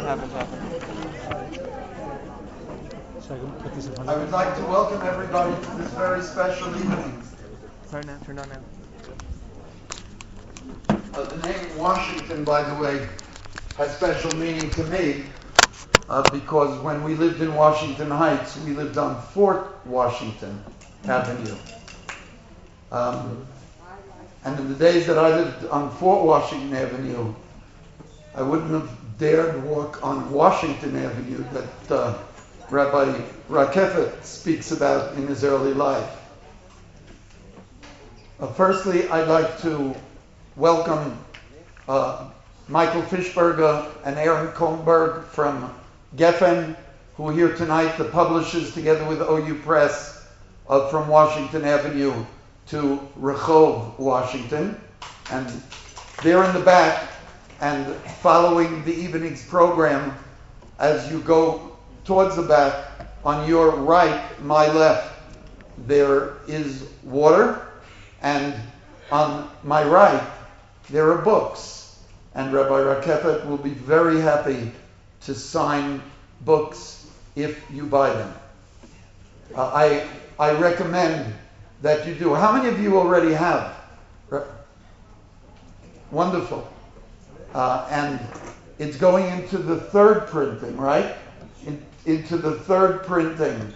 I would like to welcome everybody to this very special evening. Turn on now. The name Washington, by the way, has special meaning to me because when we lived in Washington Heights, we lived on Fort Washington Avenue. And in the days that I lived on Fort Washington Avenue, I wouldn't have dared walk on Washington Avenue that Rabbi Rakefet speaks about in his early life. Firstly, I'd like to welcome Michael Fischberger and Aaron Kohnberg from Geffen, who are here tonight, the publishers together with OU Press from Washington Avenue to Rehov, Washington. And they're in the back, and following the evening's program, as you go towards the back, on your right, my left, there is water, and on my right, there are books. And Rabbi Rakefet will be very happy to sign books if you buy them. I recommend that you do. How many of you already have? Wonderful. And it's going into the third printing, right? Into the third printing.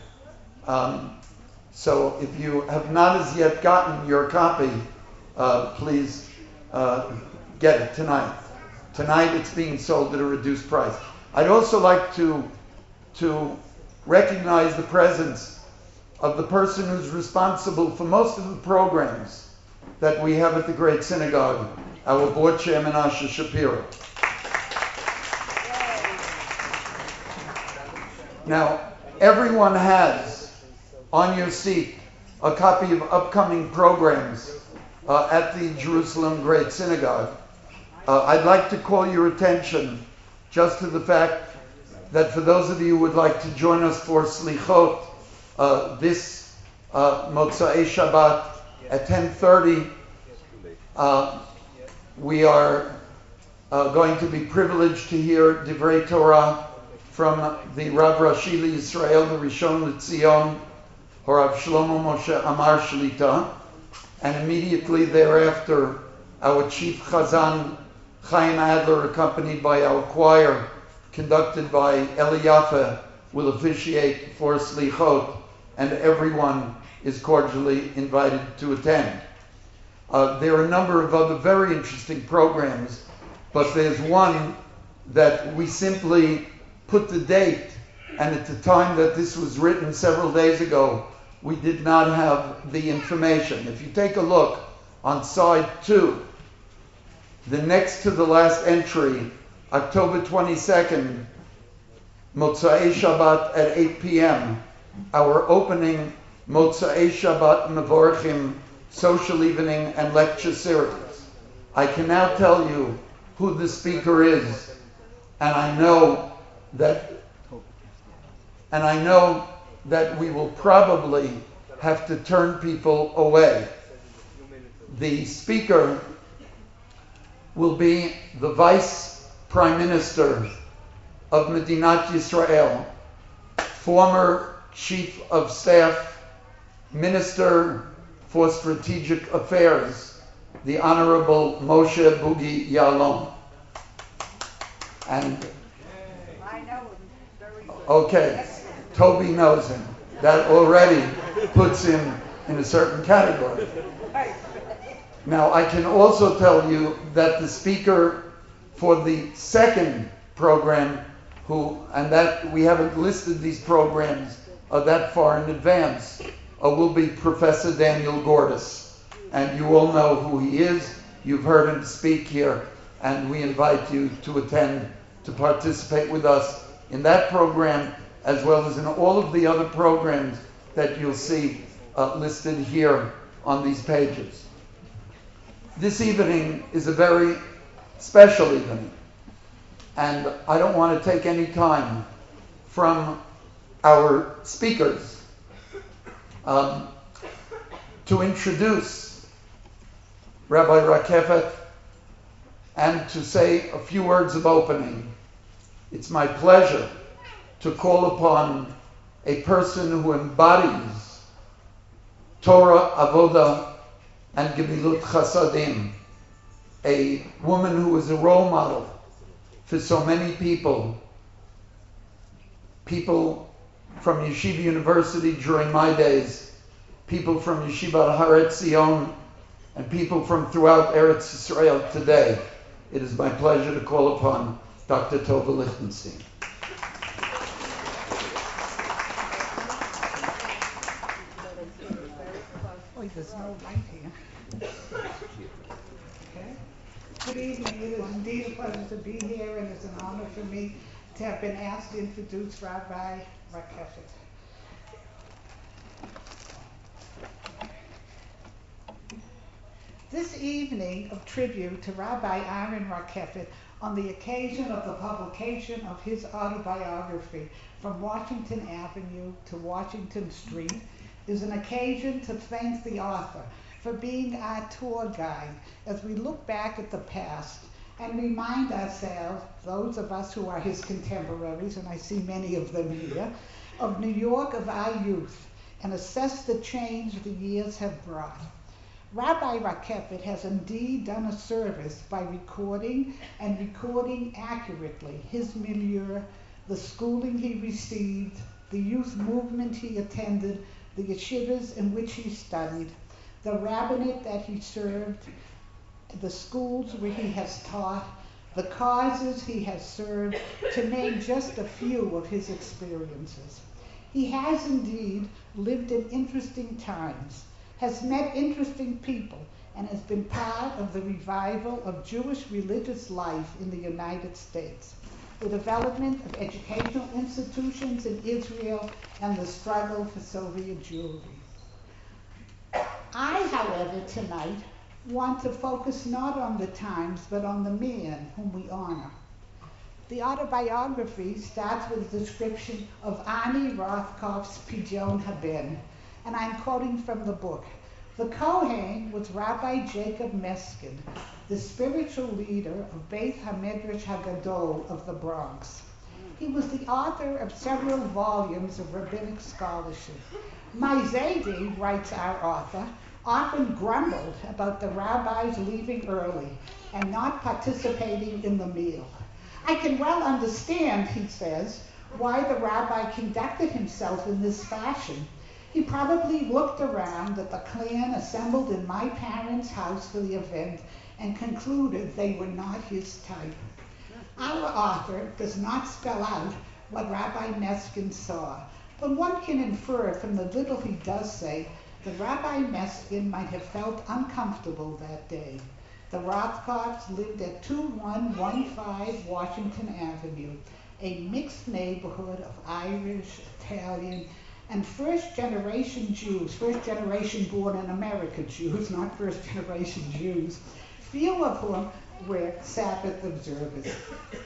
So if you have not as yet gotten your copy, please get it tonight. Tonight it's being sold at a reduced price. I'd also like to recognize the presence of the person who's responsible for most of the programs that we have at the Great Synagogue, our board chairman, Asher Shapiro. Now, everyone has on your seat a copy of upcoming programs at the Jerusalem Great Synagogue. I'd like to call your attention just to the fact that for those of you who would like to join us for Slichot this Motzei Shabbat at 10:30, we are going to be privileged to hear Divrei Torah from the Rav Rashi Yisrael, the Rishon LeZion, Harav Shlomo Moshe Amar Shlita, and immediately thereafter, our chief Chazan Chaim Adler, accompanied by our choir, conducted by Eli Yaffe, will officiate for Slichot, and everyone is cordially invited to attend. There are a number of other very interesting programs, but there's one that we simply put the date, and at the time that this was written several days ago, we did not have the information. If you take a look on side 2, the next to the last entry, October 22nd, Motzei Shabbat at 8 p.m., our opening Motzei Shabbat Mevorchim social evening and lecture series. I can now tell you who the speaker is, and I know that we will probably have to turn people away. The speaker will be the Vice Prime Minister of Medinat Yisrael, former Chief of Staff, Minister for Strategic Affairs, the Honorable Moshe Boogie Ya'alon. And okay, Toby knows him. That already puts him in a certain category. Now, I can also tell you that the speaker for the second program, and that we haven't listed these programs that far in advance, will be Professor Daniel Gordis. And you all know who he is. You've heard him speak here, and we invite you to attend, to participate with us in that program, as well as in all of the other programs that you'll see listed here on these pages. This evening is a very special evening, and I don't want to take any time from our speakers to introduce Rabbi Rakefet and to say a few words of opening. It's my pleasure to call upon a person who embodies Torah, Avoda, and Gemilut Chasadim, a woman who is a role model for so many people from Yeshiva University during my days, people from Yeshiva Har Etzion, and people from throughout Eretz Yisrael today. It is my pleasure to call upon Dr. Tova Lichtenstein. Oh, there's no light here. Okay. Good evening. It is indeed a pleasure to be here, and it's an honor for me to have been asked to introduce Rabbi Rakeffet. This evening of tribute to Rabbi Aaron Rakeffet on the occasion of the publication of his autobiography, From Washington Avenue to Washington Street, is an occasion to thank the author for being our tour guide as we look back at the past and remind ourselves, those of us who are his contemporaries, and I see many of them here, of New York of our youth, and assess the change the years have brought. Rabbi Rakeffet has indeed done a service by recording accurately his milieu, the schooling he received, the youth movement he attended, the yeshivas in which he studied, the rabbinate that he served, the schools where he has taught, the causes he has served, to name just a few of his experiences. He has indeed lived in interesting times, has met interesting people, and has been part of the revival of Jewish religious life in the United States, the development of educational institutions in Israel, and the struggle for Soviet Jewry. I, however, tonight want to focus not on the times, but on the man whom we honor. The autobiography starts with a description of Ani Rothkopf's Pidyon Haben, and I'm quoting from the book. The Kohen was Rabbi Jacob Meskin, the spiritual leader of Beit HaMedrash HaGadol of the Bronx. He was the author of several volumes of rabbinic scholarship. My Zaidi, writes our author, often grumbled about the rabbis leaving early and not participating in the meal. I can well understand, he says, why the rabbi conducted himself in this fashion. He probably looked around at the clan assembled in my parents' house for the event and concluded they were not his type. Our author does not spell out what Rabbi Meskin saw, but one can infer from the little he does say that Rabbi Meskin might have felt uncomfortable that day. The Rothkopfs lived at 2115 Washington Avenue, a mixed neighborhood of Irish, Italian, and first-generation Jews, first-generation born in America Jews, not first-generation Jews, few of whom were Sabbath observers.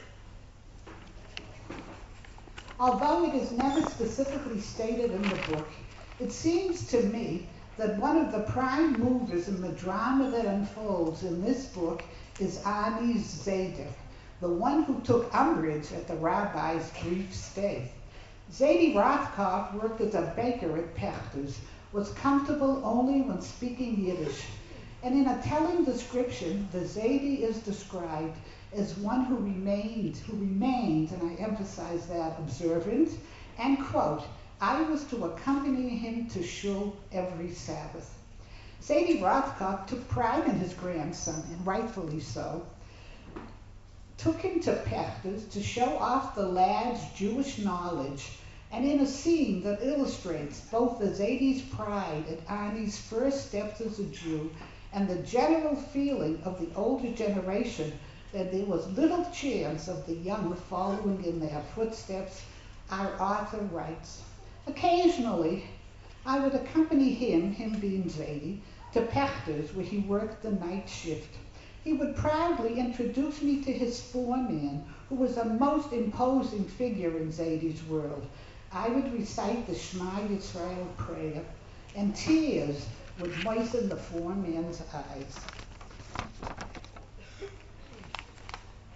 Although it is never specifically stated in the book, it seems to me that one of the prime movers in the drama that unfolds in this book is Ani Zeder, the one who took umbrage at the rabbi's brief stay. Zaidi Rothkopf worked as a baker at Pechter's, was comfortable only when speaking Yiddish, and in a telling description, the Zaidi is described as one who remained, and I emphasize that, observant, and, quote, I was to accompany him to shul every Sabbath. Zaidi Rothkopf took pride in his grandson, and rightfully so, took him to Pechter's to show off the lad's Jewish knowledge, and in a scene that illustrates both the Zaidi's pride at Ani's first steps as a Jew and the general feeling of the older generation that there was little chance of the young following in their footsteps, our author writes, occasionally, I would accompany him being Zaidi, to Pechter's where he worked the night shift. He would proudly introduce me to his foreman, who was a most imposing figure in Zaidi's world. I would recite the Shema Yisrael prayer, and tears would moisten the foreman's eyes.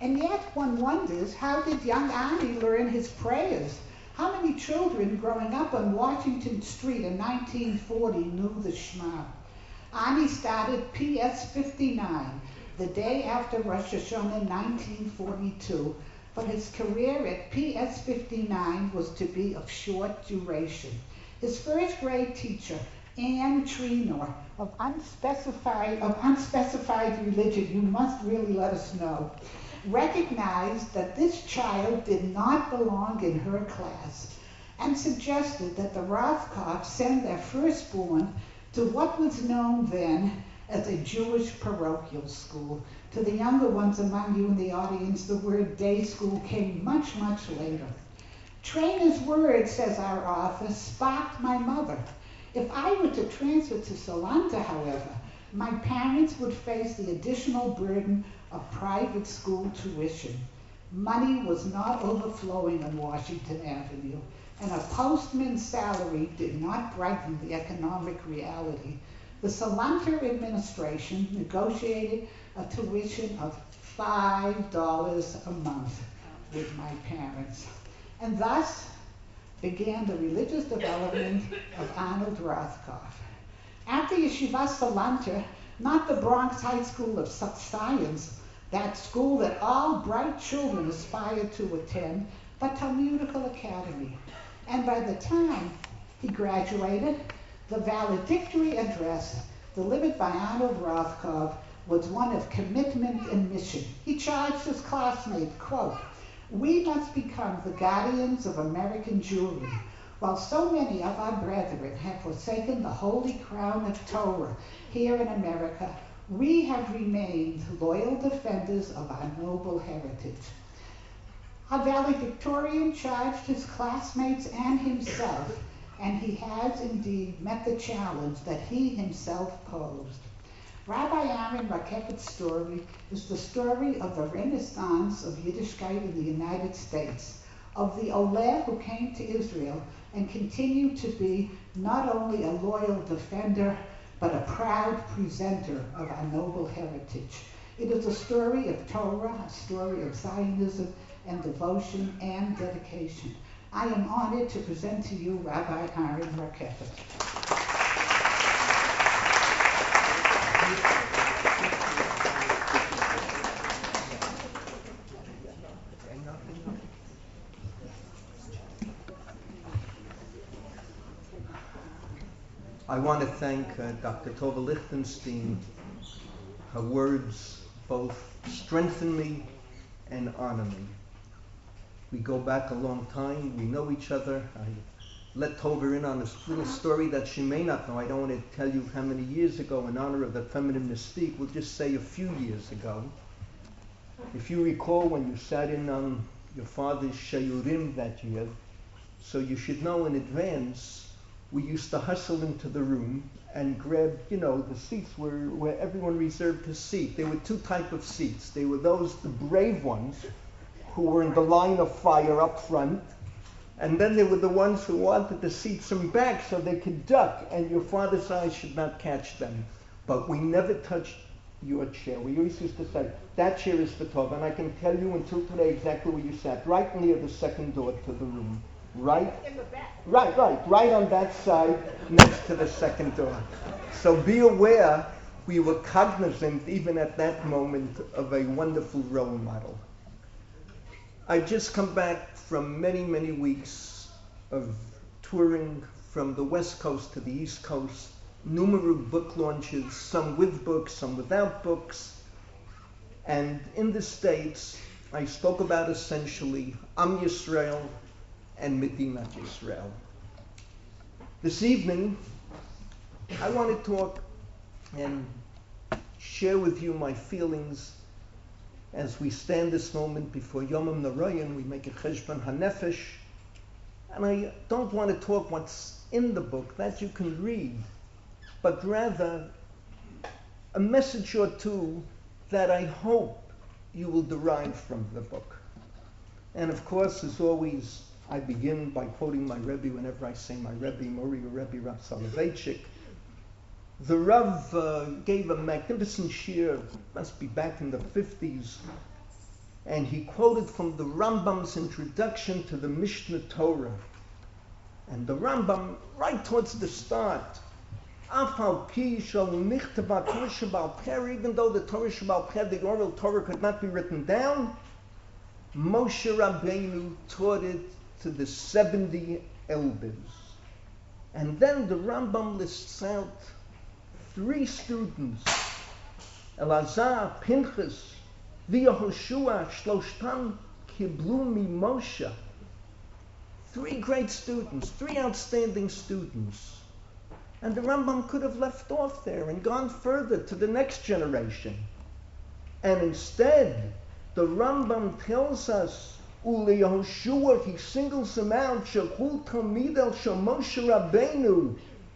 And yet one wonders, how did young Ani learn his prayers? How many children growing up on Washington Street in 1940 knew the Shema? Ani started PS 59 the day after Rosh Hashanah in 1942, but his career at PS 59 was to be of short duration. His first grade teacher, Anne Trenor, of unspecified religion, you must really let us know, recognized that this child did not belong in her class and suggested that the Rothkopf send their firstborn to what was known then as a Jewish parochial school. To the younger ones among you in the audience, the word day school came much, much later. Trainer's words, says our author, sparked my mother. If I were to transfer to Salanta, however, my parents would face the additional burden of private school tuition. Money was not overflowing on Washington Avenue, and a postman's salary did not brighten the economic reality. The Salanta administration negotiated a tuition of $5 a month with my parents, and thus began the religious development of Arnold Rothkopf. After Yeshiva Salanta, not the Bronx High School of Science, that school that all bright children aspire to attend, but Talmudical Academy. And by the time he graduated, the valedictory address delivered by Arnold Rothkopf was one of commitment and mission. He charged his classmates, quote, "We must become the guardians of American Jewry. While so many of our brethren have forsaken the holy crown of Torah here in America, we have remained loyal defenders of our noble heritage." Our valedictorian charged his classmates and himself, and he has indeed met the challenge that he himself posed. Rabbi Aaron Rakepet's story is the story of the renaissance of Yiddishkeit in the United States, of the Oleh who came to Israel and continued to be not only a loyal defender, but a proud presenter of our noble heritage. It is a story of Torah, a story of Zionism and devotion and dedication. I am honored to present to you Rabbi Aaron Rakepet. I want to thank Dr. Tova Lichtenstein. Her words both strengthen me and honor me. We go back a long time. We know each other. I let Tova in on a little story that she may not know. I don't want to tell you how many years ago in honor of the feminine mystique. We'll just say a few years ago. If you recall when you sat in on your father's Sheyurim that year, so you should know in advance, we used to hustle into the room and grab, the seats where everyone reserved his seat. There were two types of seats. There were those, the brave ones, who were in the line of fire up front, and then there were the ones who wanted the seats in back so they could duck, and your father's eyes should not catch them. But we never touched your chair. We always used to say, that chair is for Tova, and I can tell you until today exactly where you sat, right near the second door to the room. Right? In the back. Right on that side, next to the second door. So be aware, we were cognizant, even at that moment, of a wonderful role model. I've just come back from many, many weeks of touring from the West Coast to the East Coast, numerous book launches, some with books, some without books. And in the States, I spoke about essentially Am Yisrael and Medinat Yisrael. This evening, I want to talk and share with you my feelings as we stand this moment before Yomim Noroyim. We make a Cheshbon HaNefesh, and I don't want to talk what's in the book, that you can read, but rather a message or two that I hope you will derive from the book. And of course, as always, I begin by quoting my Rebbe whenever I say my Rebbe, Mori Rebbe Rav Soloveitchik. The Rav gave a magnificent shiur, must be back in the 50s, and he quoted from the Rambam's introduction to the Mishnah Torah. And the Rambam, right towards the start, even though the Torah Sheba'al Peh, the oral Torah, could not be written down, Moshe Rabbeinu taught it to the 70 elders. And then the Rambam lists out 3 students, Elazar, Pinchas, V'Yehoshua, Shloshtam Kiblu Moshe. 3 great students, 3 outstanding students. And the Rambam could have left off there and gone further to the next generation. And instead, the Rambam tells us, Uli Yehoshua, he singles him out, Shechul Talmid el Shel Moshe Rabbeinu,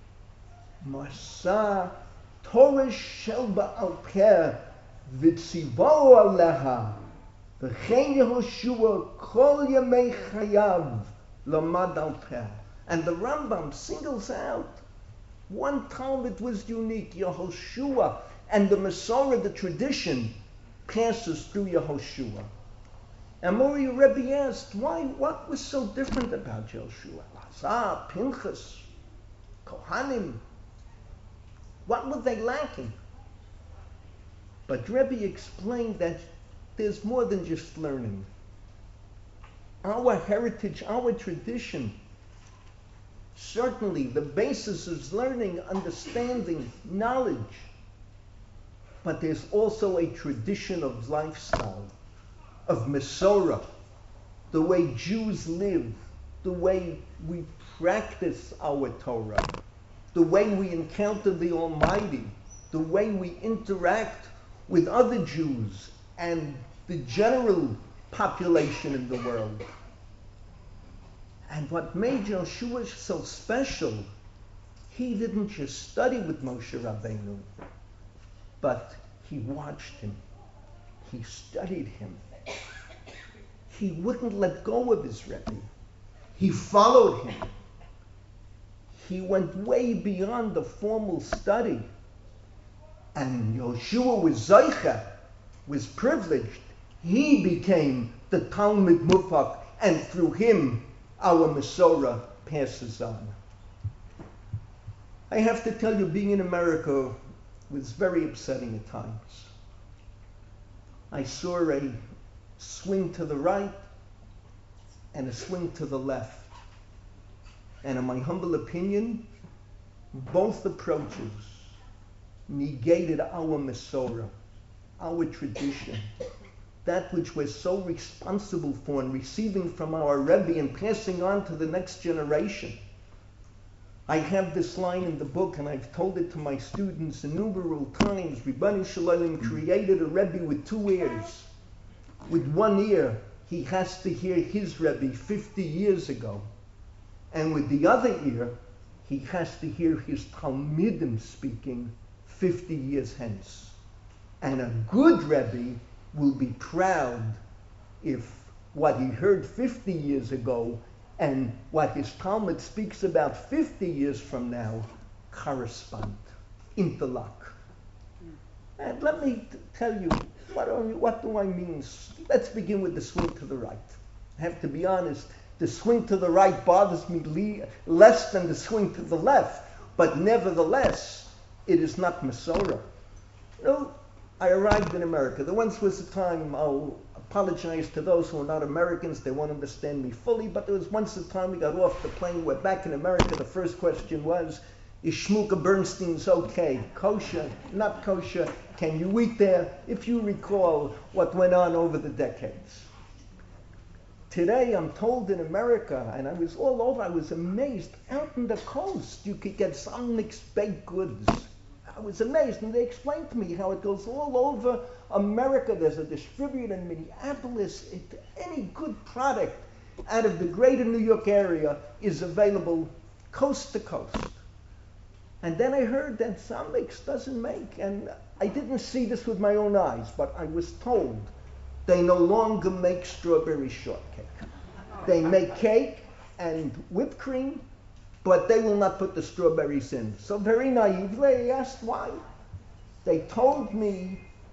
Masa Torah Shel Ba'al Peh, V'tzivo Aleha, V'chein Yehoshua Kol Yemei Chayav, Lamad al Peh. And the Rambam singles out one Talmud was unique, Yehoshua, and the Masorah, the tradition, passes through Yehoshua. And Mori Rebbe asked, what was so different about Yehoshua? Elazar, Pinchas, Kohanim, what were they lacking? But Rebbe explained that there's more than just learning. Our heritage, our tradition, certainly the basis is learning, understanding, knowledge. But there's also a tradition of lifestyle, of Masorah, the way Jews live, the way we practice our Torah, the way we encounter the Almighty, the way we interact with other Jews and the general population in the world. And what made Yehoshua so special, he didn't just study with Moshe Rabbeinu, but he watched him. He studied him. He wouldn't let go of his Rebbe. He followed him. He went way beyond the formal study. And Yehoshua was Zoicha, was privileged. He became the Talmud Mufak, and through him, our Masorah passes on. I have to tell you, being in America was very upsetting at times. I saw a swing to the right and a swing to the left. And in my humble opinion, both approaches negated our Masorah, our tradition, that which we're so responsible for and receiving from our Rebbe and passing on to the next generation. I have this line in the book, and I've told it to my students innumerable times. Ribbanu Shalom created a Rebbe with 2 ears. With one ear, he has to hear his Rebbe 50 years ago. And with the other ear, he has to hear his Talmidim speaking 50 years hence. And a good Rebbe will be proud if what he heard 50 years ago and what his Talmud speaks about 50 years from now correspond, interlock. And let me tell you, what do I mean? Let's begin with the swing to the right. I have to be honest, the swing to the right bothers me less than the swing to the left, but nevertheless, it is not Masorah. You know, I arrived in America. There once was a time, I'll apologize to those who are not Americans, they won't understand me fully, but there was once a time we got off the plane, we're back in America, the first question was, is Shmuka Bernstein's okay? Kosher, not kosher, can you eat there? If you recall what went on over the decades. Today I'm told in America, and I was all over, I was amazed, out in the coast you could get some mixed baked goods. I was amazed, and they explained to me how it goes all over America. There's a distributor in Minneapolis. Any good product out of the greater New York area is available coast to coast. And then I heard that Samix doesn't make, and I didn't see this with my own eyes, but I was told they no longer make strawberry shortcake. They make cake and whipped cream, but they will not put the strawberries in. So very naively, I asked why. They told me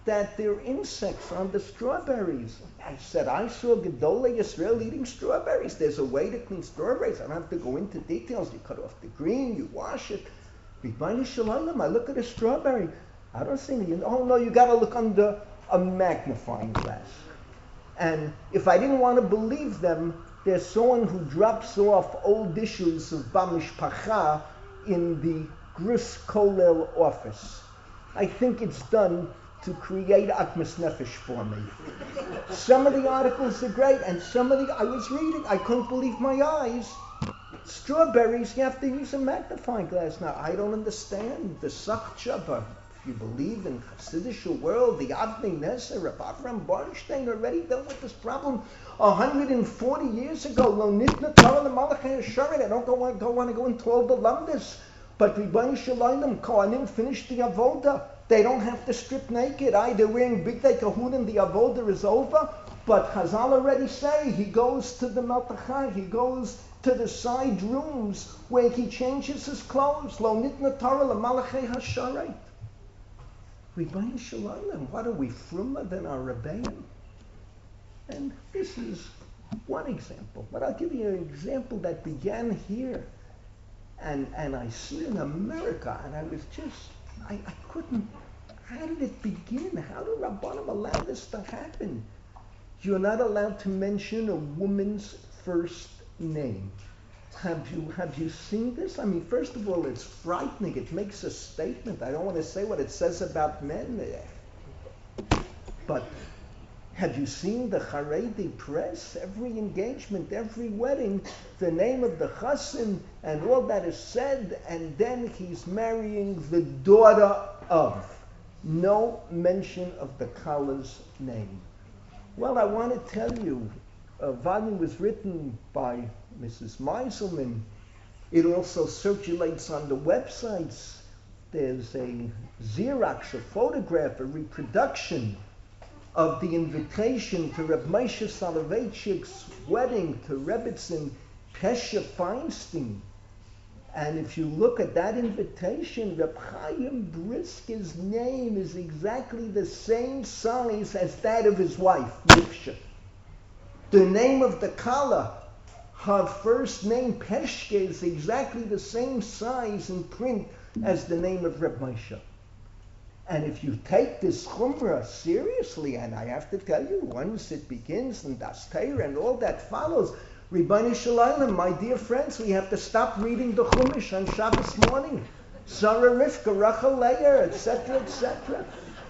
that there are insects on the strawberries. I said, I saw Gedolei Yisrael eating strawberries. There's a way to clean strawberries. I don't have to go into details. You cut off the green, you wash it. B'Bayna Shalayim, I look at a strawberry. I don't see any. Oh no, you got to look under a magnifying glass. And if I didn't want to believe them, there's someone who drops off old dishes of Bamishpacha in the Grus Kolel office. I think it's done to create Atmas Nefesh for me. Some of the articles are great, and some of the, I was reading, I couldn't believe my eyes. Strawberries, you have to use a magnifying glass. Now, I don't understand the Sachcha, but if you believe in Hasidic world, the Avnei Nezer, Rabbi Avraham Bornstein already dealt with this problem 140 years ago. Lo nitna Torah l'malachei hasharet. I don't want to go into all the lumdis, but Rebbeinu Shalayim, Kohanim finished the avoda. They don't have to strip naked. They're wearing bigdei kahunim. The avoda is over. But Chazal already say he goes to the Maltachai. He goes to the side rooms where he changes his clothes. Lo nitna Torah l'malachei hasharet. Rebbeinu Shalayim, what are we frummer than our Rebbeim? And this is one example. But I'll give you an example that began here. And I see in America, and I was just, I couldn't, how did it begin? How did Rabbanim allow this to happen? You're not allowed to mention a woman's first name. Have you seen this? I mean, first of all, it's frightening. It makes a statement. I don't want to say what it says about men. But have you seen the Haredi press? Every engagement, every wedding, the name of the chassan and all that is said, and then he's marrying the daughter of. No mention of the Kala's name. Well, I want to tell you, a volume was written by Mrs. Meiselman. It also circulates on the websites. There's a Xerox, a photograph, a reproduction of the invitation to Reb Moshe Soloveitchik's wedding to Rebbetzin Pesha Feinstein. And if you look at that invitation, Reb Chaim Brisker's name is exactly the same size as that of his wife, Rivka. The name of the Kala, her first name, Peshke, is exactly the same size in print as the name of Reb Moshe. And if you take this Chumrah seriously, and I have to tell you, once it begins and Das Torah and all that follows, Rebbeinu Shalayim, my dear friends, we have to stop reading the Chumash on Shabbos morning. Sarah Rivka, Rachel Leah, etc., etc.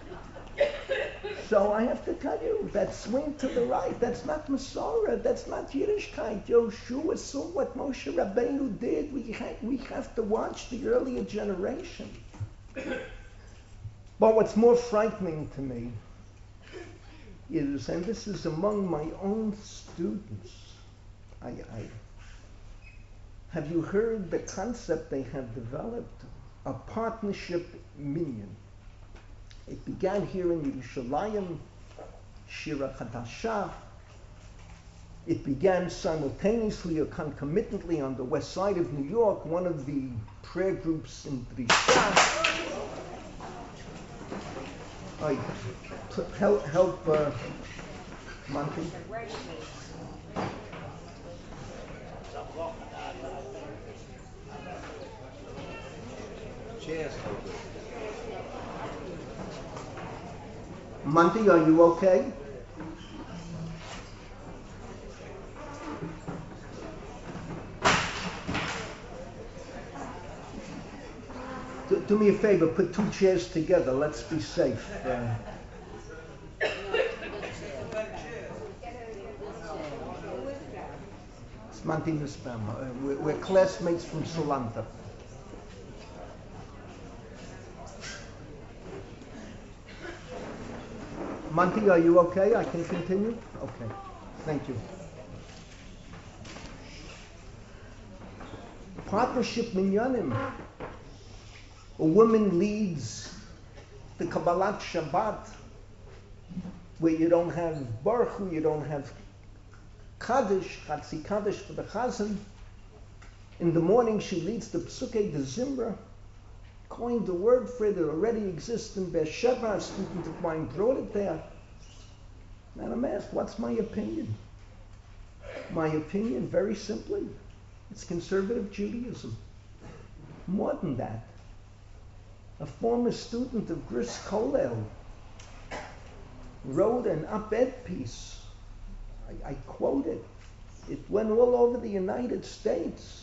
So I have to tell you, that swing to the right, that's not Masorah, that's not Yiddishkeit. Yoshua saw what Moshe Rabbeinu did. We have to watch the earlier generation. But what's more frightening to me is, and this is among my own students, have you heard the concept they have developed? A partnership minyan. It began here in Yerushalayim, Shira Chadasha. It began simultaneously or concomitantly on the west side of New York, one of the prayer groups in Drisha. Help Monty. Monty, are you okay? Do me a favor, put two chairs together. Let's be safe. It's Monty Nuspam. We're classmates from Solanta. Monty, are you okay? I can continue? Okay. Thank you. Partnership minyanim. A woman leads the Kabbalat Shabbat, where you don't have Baruch Hu, you don't have Kaddish, Chatzi Kaddish for the Chazan. In the morning she leads the Psukei de Zimra. coined a word for it that already exists in Beersheba. A student of mine brought it there. And I'm asked, what's my opinion? My opinion, very simply, it's conservative Judaism. More than that, a former student of Gris Kollel wrote an op-ed piece. I quote it. It went all over the United States.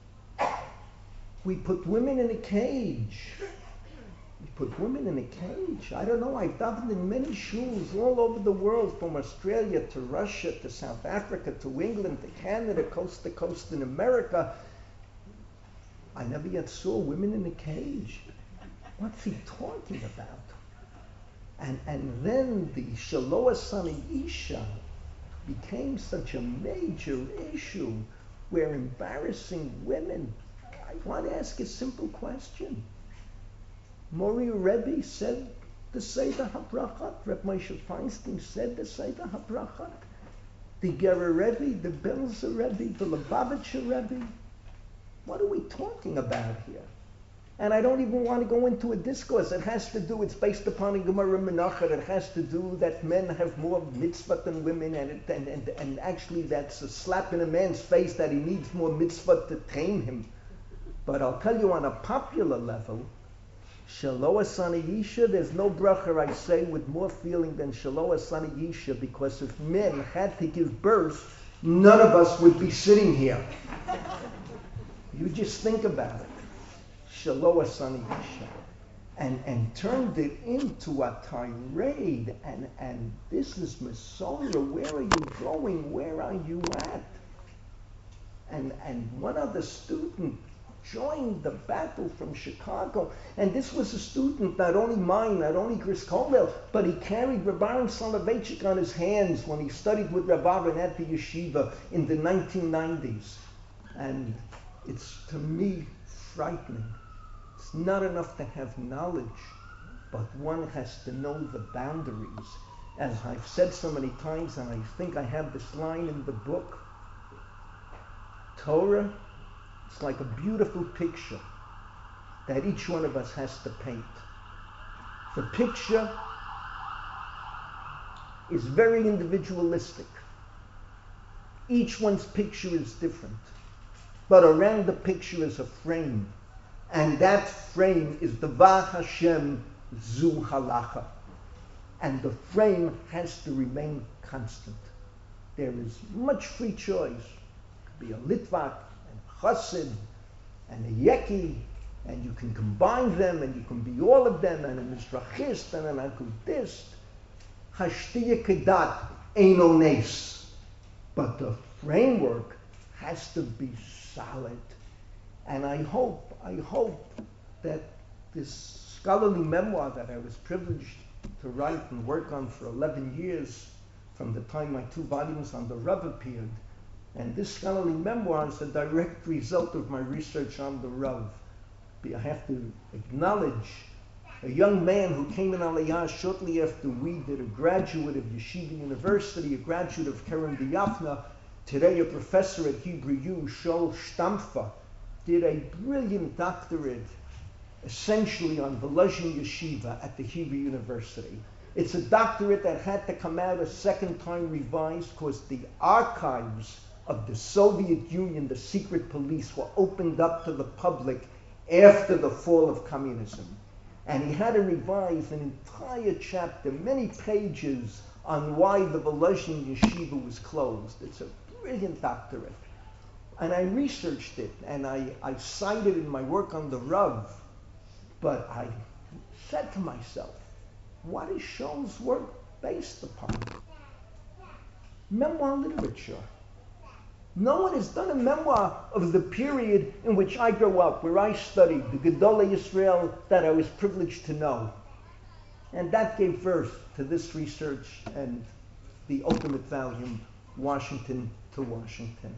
We put women in a cage. We put women in a cage. I don't know, I've davened in many shuls all over the world, from Australia to Russia to South Africa to England to Canada, coast to coast in America. I never yet saw women in a cage. What's he talking about? And then the Shaloah Sani Isha became such a major issue. We're embarrassing women. I want to ask a simple question. Mori Rebbe said the Seder HaBrachot. Reb Moshe Feinstein said the Seder HaBrachot. The Gerer Rebbe, the Belzer Rebbe, the Lubavitcher Rebbe. What are we talking about here? And I don't even want to go into a discourse. It has to do, it's based upon a Gemara Menachar. It has to do that men have more mitzvah than women, and actually that's a slap in a man's face that he needs more mitzvah to tame him. But I'll tell you, on a popular level, Shaloah Sani Yisha, there's no bracha I say with more feeling than Shaloah Sani Yisha, because if men had to give birth, none of us would be sitting here. You just think about it. Shaloah Sani Yisha. And turned it into a tirade. And this is Masorah. Where are you going? Where are you at? And one other student joined the battle from Chicago. And this was a student, not only mine, not only Gris Kollel, but he carried Reb Aaron Soloveitchik on his hands when he studied with Reb Aaron at the yeshiva in the 1990s. And it's, to me, frightening. It's not enough to have knowledge, but one has to know the boundaries. As I've said so many times, and I think I have this line in the book, Torah, it's like a beautiful picture that each one of us has to paint. The picture is very individualistic. Each one's picture is different. But around the picture is a frame. And that frame is Devar Hashem Zu Halacha. And the frame has to remain constant. There is much free choice. It could be a Litvak, and a Chassid, and a Yeki, and you can combine them, and you can be all of them, and a Mizrachist, and an Akudist. Hashtiya Kedat Eino Nes. But the framework has to be solid. And I hope that this scholarly memoir that I was privileged to write and work on for 11 years, from the time my 2 volumes on the Rav appeared, and this scholarly memoir is a direct result of my research on the Rav. I have to acknowledge a young man who came in Aliyah shortly after we did, a graduate of Yeshiva University, a graduate of Keren B'Yafna, today a professor at Hebrew U, Shol Stampfer, did a brilliant doctorate essentially on Volozhin Yeshiva at the Hebrew University. It's a doctorate that had to come out a second time revised because the archives of the Soviet Union, the secret police, were opened up to the public after the fall of communism. And he had to revise an entire chapter, many pages, on why the Volozhin Yeshiva was closed. It's a brilliant doctorate. And I researched it, and I cited in my work on the Rav, but I said to myself, what is Shol's work based upon? Memoir literature. No one has done a memoir of the period in which I grew up, where I studied, the Gedolei Yisrael that I was privileged to know. And that gave birth to this research and the ultimate volume, Washington to Washington.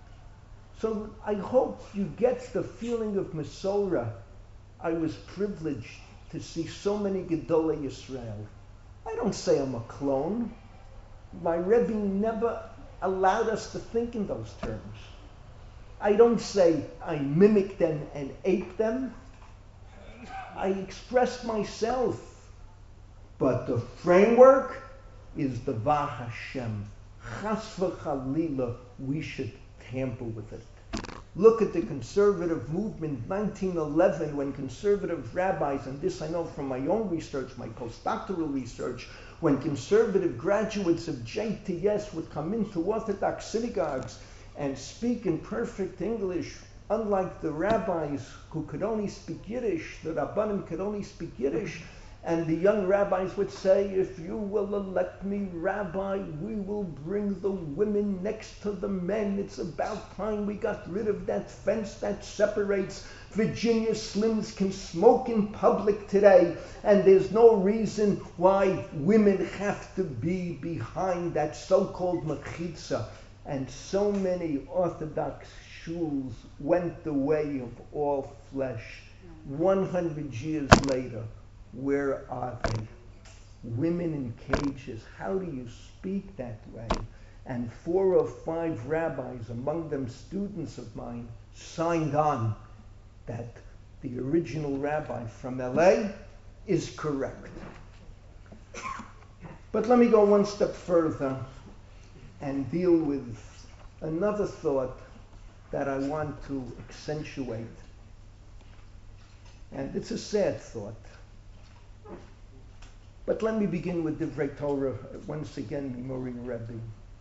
So I hope you get the feeling of Masorah. I was privileged to see so many Gedolei Yisrael. I don't say I'm a clone. My Rebbe never allowed us to think in those terms. I don't say I mimic them and ape them. I expressed myself. But the framework is the Vah Hashem. Chas v'chalila, we should tamper with it. Look at the conservative movement, 1911, when conservative rabbis, and this I know from my own research, my postdoctoral research, when conservative graduates of JTS would come into Orthodox synagogues and speak in perfect English, unlike the rabbis who could only speak Yiddish, the Rabbanim could only speak Yiddish, and the young rabbis would say, if you will elect me rabbi, we will bring the women next to the men. It's about time we got rid of that fence that separates. Virginia Slims can smoke in public today, and there's no reason why women have to be behind that so-called mechitza. And so many Orthodox shuls went the way of all flesh. 100 years later, where are they? Women in cages. How do you speak that way? And 4 or 5 rabbis, among them students of mine, signed on that the original rabbi from LA is correct. But let me go one step further and deal with another thought that I want to accentuate. And it's a sad thought. But let me begin with Divrei Torah, once again, Memoring Rebbe.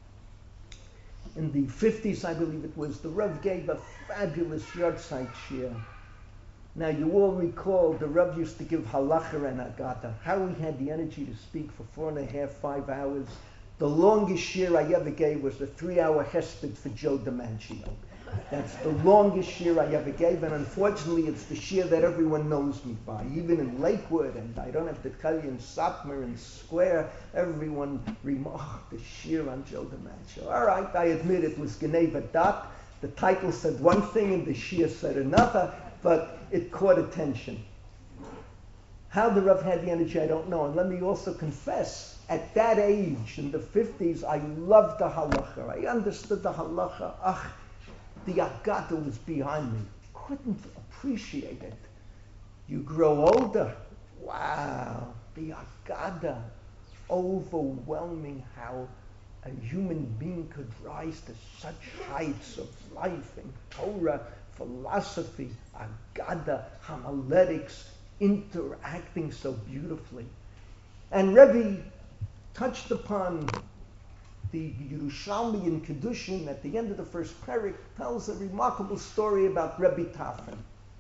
In the 50s, I believe it was, the Rav gave a fabulous Yortzeit Shir. Now, you all recall the Rav used to give halacha and agata, how he had the energy to speak for 4.5, 5 hours. The longest shir I ever gave was a 3-hour hesped for Joe DiMaggio. That's the longest shir I ever gave, and unfortunately it's the shir that everyone knows me by. Even in Lakewood, and I don't have to tell you, in Satmar and Square, everyone remarked the shir on Joe DiMaggio. All right, I admit it was Geneva Dot. The title said one thing and the shir said another, but it caught attention. How the Rav had the energy, I don't know. And let me also confess, at that age, in the 50s, I loved the halacha. I understood the halacha. The agata was behind me. Couldn't appreciate it. You grow older. Wow, the agata. Overwhelming how a human being could rise to such heights of life in Torah, philosophy, agada, homiletics, interacting so beautifully. And Rebbe touched upon the Yerushalmi in Kedushin at the end of the first parak, tells a remarkable story about Rebbe Tafin.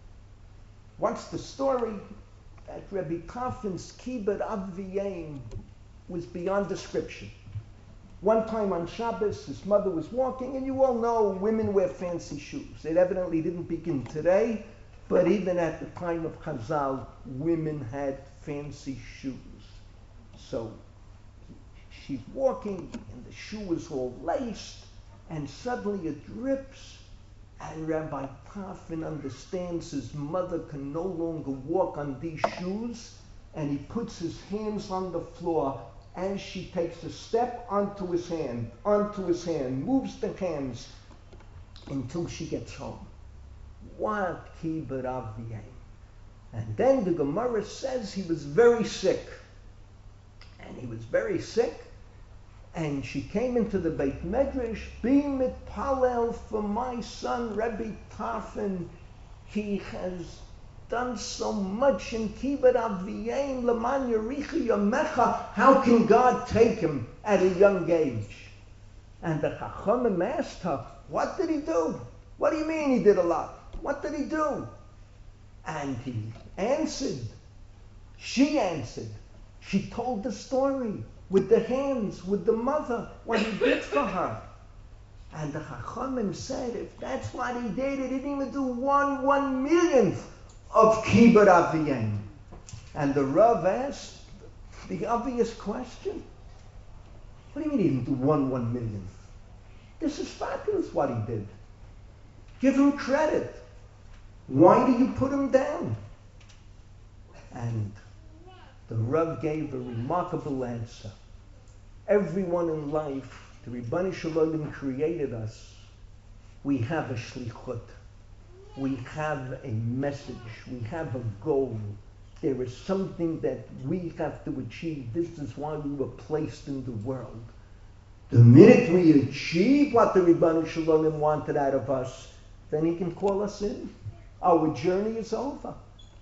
What's the story? That Rebbe Tafin's kibbud Aviyim was beyond description. One time on Shabbos, his mother was walking, and you all know women wear fancy shoes. It evidently didn't begin today, but even at the time of Chazal, women had fancy shoes. So she's walking, and the shoe is all laced, and suddenly it rips, and Rabbi Tafin understands his mother can no longer walk on these shoes, and he puts his hands on the floor as she takes a step onto his hand, moves the hands until she gets home. What kibbud aviyim. And then the Gemara says he was very sick. And he was very sick, and she came into the Beit Medrash, be mitpalel for my son Rebbe Tafin. He has done so much in kibbud aviyim leman yericha yamecha. How can God take him at a young age? And the Chachamim asked her, what did he do? What do you mean he did a lot? What did he do? And he answered, she answered, she told the story with the hands, with the mother, what he did for her. And the Chachamim said, if that's what he did, he didn't even do 1/1,000,000th of kibbud aviyim. And the Rav asked the obvious question, what do you mean he didn't do 1/1,000,000th? This is fabulous what he did. Give him credit. Why do you put him down? And the Rav gave a remarkable answer. Everyone in life, the Ribbon Shalom created us. We have a shlichut. We have a message. We have a goal. There is something that we have to achieve. This is why we were placed in the world. The minute we achieve what the Ribbanu Shalom wanted out of us, then he can call us in. Our journey is over.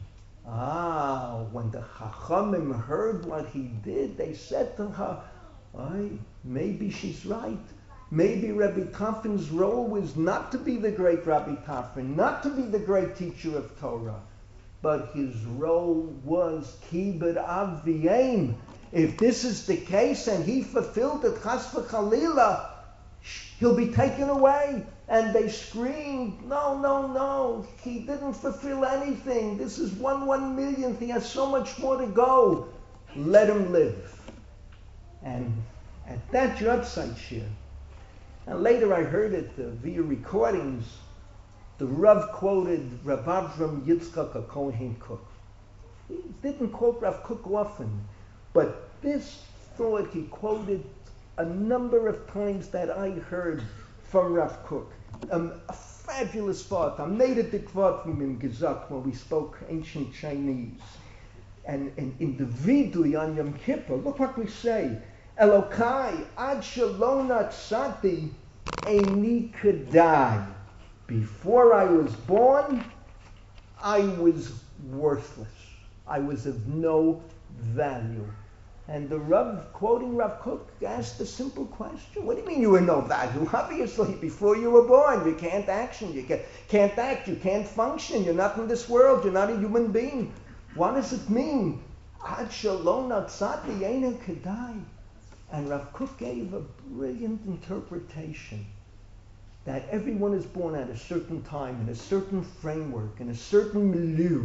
When the Chachamim heard what he did, they said to her, maybe she's right. Maybe Rabbi Tarfon's role was not to be the great Rabbi Tarfon, not to be the great teacher of Torah, but his role was Kibbud Av V'Yem. If this is the case and he fulfilled it, Chas v'Chalila, he'll be taken away. And they screamed, no, he didn't fulfill anything. This is 1/1,000,000th. He has so much more to go. Let him live. And at that Yotzeit Shir, and later I heard it via recordings, the Rav quoted Rav Avram Yitzchak HaKohen Kook. He didn't quote Rav Kook often, but this thought he quoted a number of times that I heard from Rav Kook. A fabulous thought. I made a dikvat from him gesagt when we spoke ancient Chinese. And in the vidui on Yom Kippur, look what we say. Elokai ad shalom natsati eini kedai. Before I was born, I was worthless. I was of no value. And the Rav, quoting Rav Kook, asked a simple question. What do you mean you were no value? Obviously, before you were born, you can't action, you can't act, you can't function, you're not in this world, you're not a human being. What does it mean? Ad shalom natsati eina kedai. And Rav Kook gave a brilliant interpretation that everyone is born at a certain time, in a certain framework, in a certain milieu.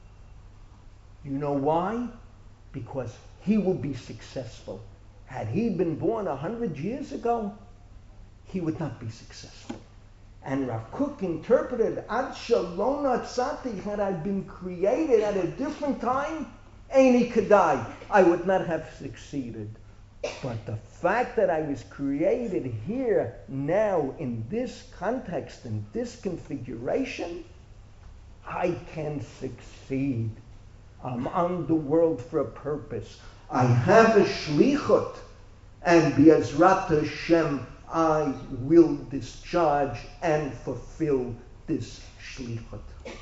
You know why? Because he will be successful. Had he been born 100 years ago, he would not be successful. And Rav Kook interpreted, Ad shalom natsati, had I been created at a different time, eini kedai, I would not have succeeded. But the fact that I was created here, now, in this context, in this configuration, I can succeed. I'm on the world for a purpose. I have a shlichut, and Be'ezrat Hashem, I will discharge and fulfill this shlichut.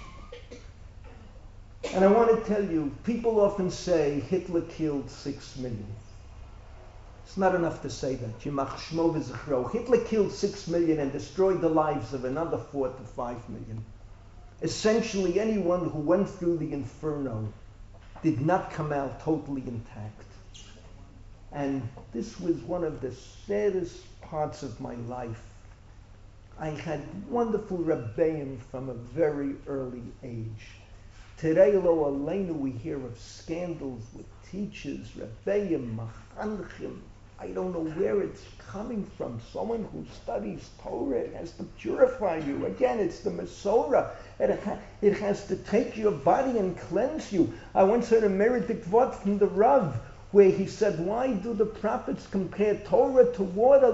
And I want to tell you, people often say Hitler killed 6 million. It's not enough to say that. Yimach Shmo v'Zichro. Hitler killed 6 million and destroyed the lives of another 4 to 5 million. Essentially, anyone who went through the inferno did not come out totally intact. And this was one of the saddest parts of my life. I had wonderful rebbeim from a very early age. Today, lo aleinu, we hear of scandals with teachers, rebbeim, machanchim. I don't know where it's coming from. Someone who studies Torah has to purify you. Again, it's the Masorah. It has to take your body and cleanse you. I once heard a meritic vod from the Rav, where he said, why do the prophets compare Torah to water?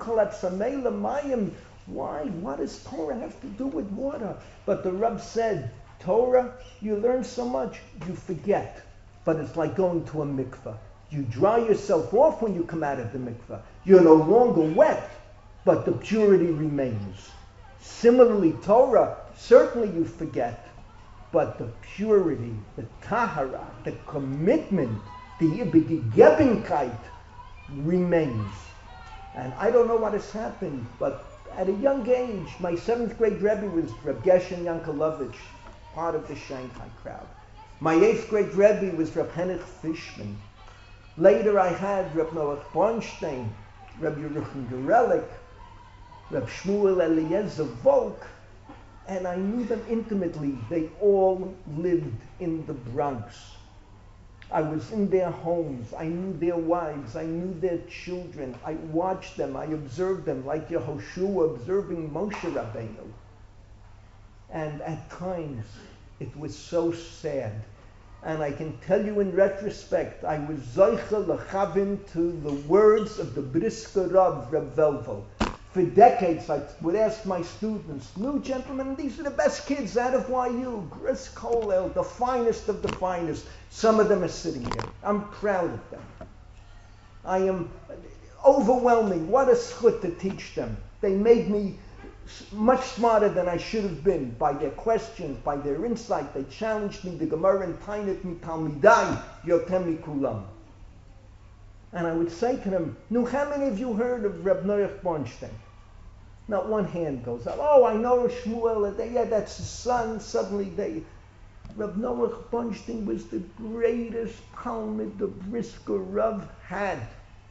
Why? What does Torah have to do with water? But the Rav said, Torah, you learn so much, you forget. But it's like going to a mikveh. You dry yourself off when you come out of the mikveh. You're no longer wet, but the purity remains. Similarly, Torah, certainly you forget, but the purity, the tahara, the commitment, the begebenkeit remains. And I don't know what has happened, but at a young age, my 7th grade Rebbe was Reb Geshen Yankelovich, part of the Shanghai crowd. My 8th grade Rebbe was Reb Henich Fishman. Later I had Reb Noach Bornstein, Reb Yeruchim Gerelik, Reb Shmuel Eliezer Volk, and I knew them intimately. They all lived in the Bronx. I was in their homes. I knew their wives. I knew their children. I watched them. I observed them like Yehoshua observing Moshe Rabbeinu. And at times, it was so sad. And I can tell you in retrospect, I was zoicha lechavin to the words of the Brisker Rav, Reb Velvel. For decades, I would ask my students, "New gentlemen, these are the best kids out of YU, Gris Kollel, the finest of the finest." Some of them are sitting here. I'm proud of them. I am overwhelming. What a schut to teach them. They made me much smarter than I should have been by their questions, by their insight. They challenged me. The Gemara in Tainet mi Talmidai yoter mikulam. And I would say to them, "No, how many of you heard of Reb Noach Bornstein?" Not one hand goes up. "Oh, I know Shmuel. Yeah, that's his son." Suddenly Reb Noach Bornstein was the greatest Talmud the Brisker Rav had.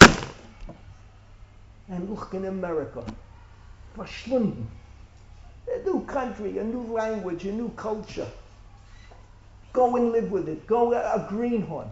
And look in America. Verschwunden. A new country, a new language, a new culture. Go and live with it. Go a greenhorn.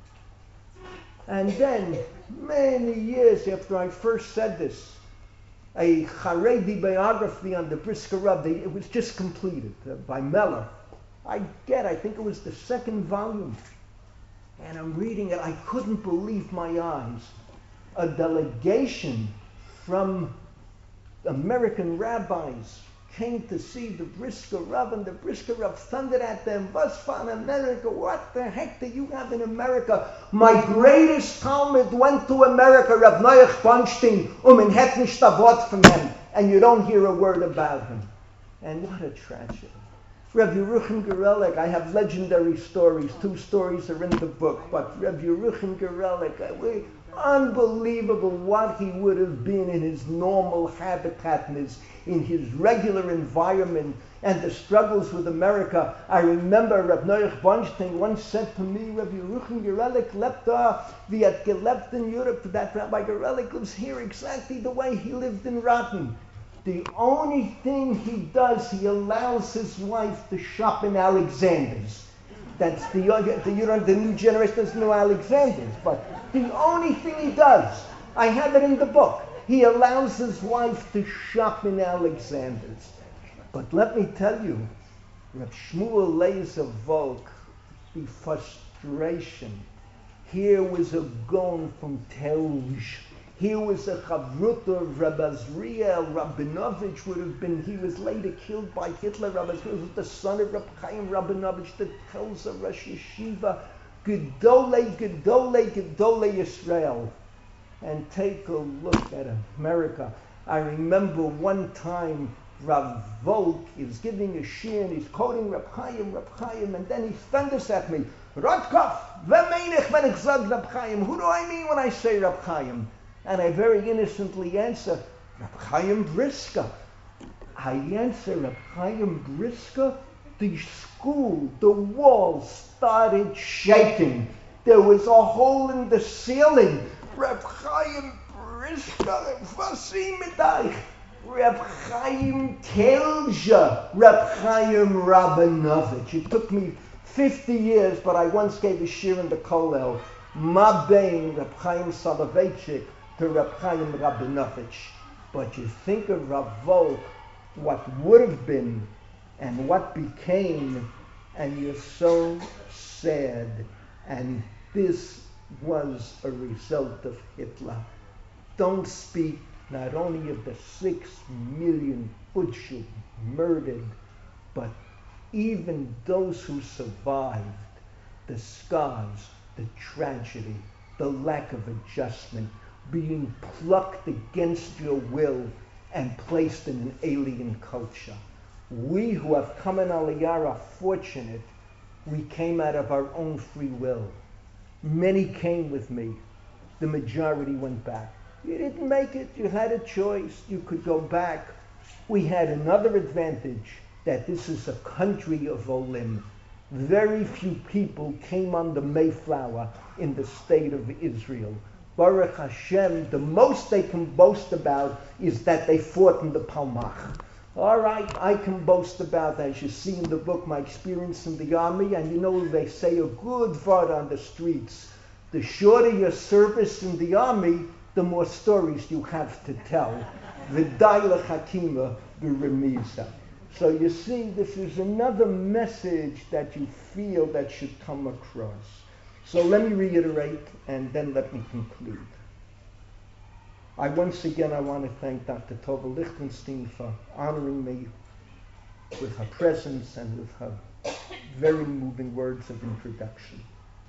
And then, many years after I first said this, a Haredi biography on the Brisker Rav, it was just completed by Meller. I think it was the second volume. And I'm reading it. I couldn't believe my eyes. A delegation from American rabbis came to see the Brisker Rav, and the Brisker Rav thundered at them, "Was von America? What the heck do you have in America? My greatest Talmud went to America, Reb Noach Bornstein, man hat nicht a Wort from him, and you don't hear a word about him." And what a tragedy. Reb Yeruchim Gerelik, I have legendary stories. 2 stories are in the book, but Reb Yeruchim Gerelik, unbelievable what he would have been in his normal habitat, in his regular environment, and the struggles with America. I remember Reb Noach Bornstein once said to me, "Reb Yeruchim Gerelik lebt da, wie hat gelebt in Europe. That Rabbi Gerelik lives here exactly the way he lived in Rotten. The only thing he does, he allows his wife to shop in Alexander's." That's the new generation doesn't know Alexander's, but the only thing he does, I have it in the book, he allows his wife to shop in Alexander's. But let me tell you, Reb Shmuel Leizer Volk, the frustration. Here was a gon from Telj. Here was a chavruta of Reb Azriel Rabinovich would have been. He was later killed by Hitler. Reb Azriel was the son of Reb Chaim Rabinovich, the tells of Rosh Yeshiva, Gedolei Yisrael. And take a look at America. I remember one time Rav Volk is giving a shir and he's quoting Reb Chaim, and then he thunders at me, "Rotkov, vem mein ich wenn ich sag Reb Chaim? Who do I mean when I say Reb Chaim?" And I very innocently answer, "Reb Chaim Brisker." I answer, "Reb Chaim Brisker?" The school, the walls started shaking. There was a hole in the ceiling. "Reb Chaim Brisker, was ist mit euch?" "Reb Chaim Telja, Reb Chaim Rabinovich." It took me 50 years, but I once gave a shir in the Kollel, Ma bein Reb Chaim Soloveitchik to Reb Chaim Rabinovich. But you think of Rav Volk, what would have been and what became, and you're so sad. And this was a result of Hitler. Don't speak not only of the 6 million butchered, murdered, but even those who survived, the scars, the tragedy, the lack of adjustment, being plucked against your will and placed in an alien culture. We who have come in Aliyah are fortunate. We came out of our own free will. Many came with me. The majority went back. You didn't make it. You had a choice. You could go back. We had another advantage, that this is a country of Olim. Very few people came on the Mayflower in the state of Israel. Baruch Hashem, the most they can boast about is that they fought in the Palmach. All right, I can boast about, as you see in the book, my experience in the army, and you know they say a good word on the streets. The shorter your service in the army, the more stories you have to tell. V'day l'chatima v'remiza. So you see, this is another message that you feel that should come across. So let me reiterate, and then let me conclude. Once again, I want to thank Dr. Tova Lichtenstein for honoring me with her presence and with her very moving words of introduction.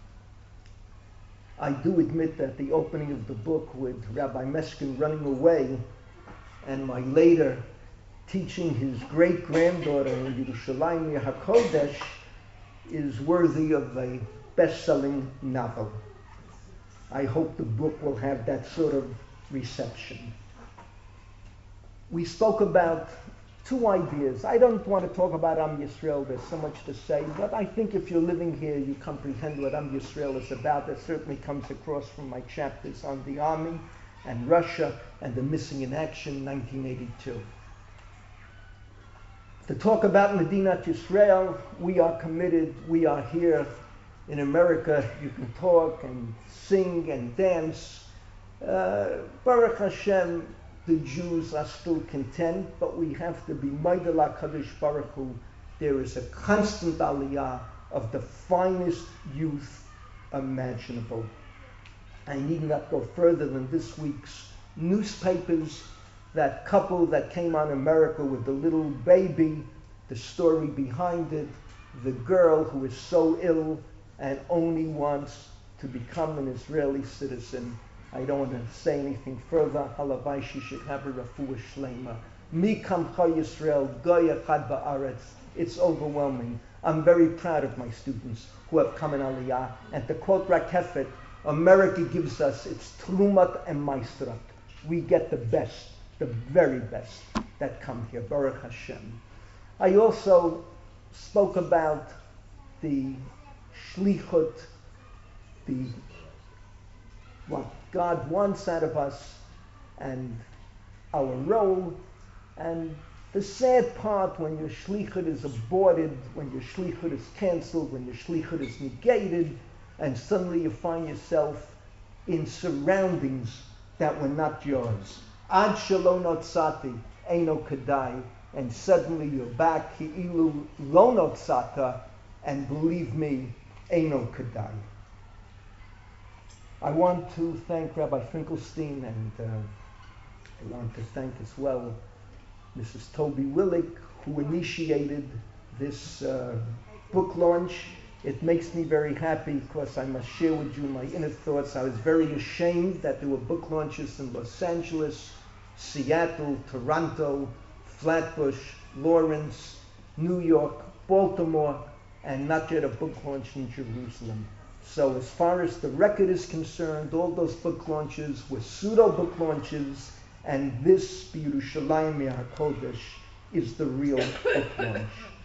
I do admit that the opening of the book with Rabbi Meskin running away and my later teaching his great-granddaughter in Yerushalayim HaKodesh is worthy of a best-selling novel. I hope the book will have that sort of reception. We spoke about two ideas. I don't want to talk about Am Yisrael, there's so much to say, but I think if you're living here, you comprehend what Am Yisrael is about. That certainly comes across from my chapters on the army and Russia and the missing in action 1982. To talk about Medinat Yisrael, we are committed, we are here in America. You can talk and sing and dance. Baruch Hashem, the Jews are still content, but we have to be Maidel HaKadosh Baruch Hu. There is a constant aliyah of the finest youth imaginable. I need not go further than this week's newspapers. That couple that came on America with the little baby, the story behind it, the girl who is so ill and only wants to become an Israeli citizen. I don't want to say anything further. Halavai she should have a refuah shleima. Mi kamcha Yisrael, goy echad ba'aretz. It's overwhelming. I'm very proud of my students who have come in Aliyah. And to quote Rakefet, America gives us its trumat and maestrat. We get the best, the very best that come here. Baruch Hashem. I also spoke about the shlichut, what God wants out of us and our role, and the sad part when your shlichut is aborted, when your shlichut is cancelled, when your shlichut is negated, and suddenly you find yourself in surroundings that were not yours. Ad shelo notzati eino kedai, and suddenly you're back ki'ilu lo notzata, and believe me, eino kedai. I want to thank Rabbi Finkelstein, and I want to thank as well Mrs. Toby Willick, who initiated this book launch. It makes me very happy because I must share with you my inner thoughts. I was very ashamed that there were book launches in Los Angeles, Seattle, Toronto, Flatbush, Lawrence, New York, Baltimore, and not yet a book launch in Jerusalem. So as far as the record is concerned, all those book launches were pseudo book launches, and this Yerushalayim HaKodesh is the real book launch.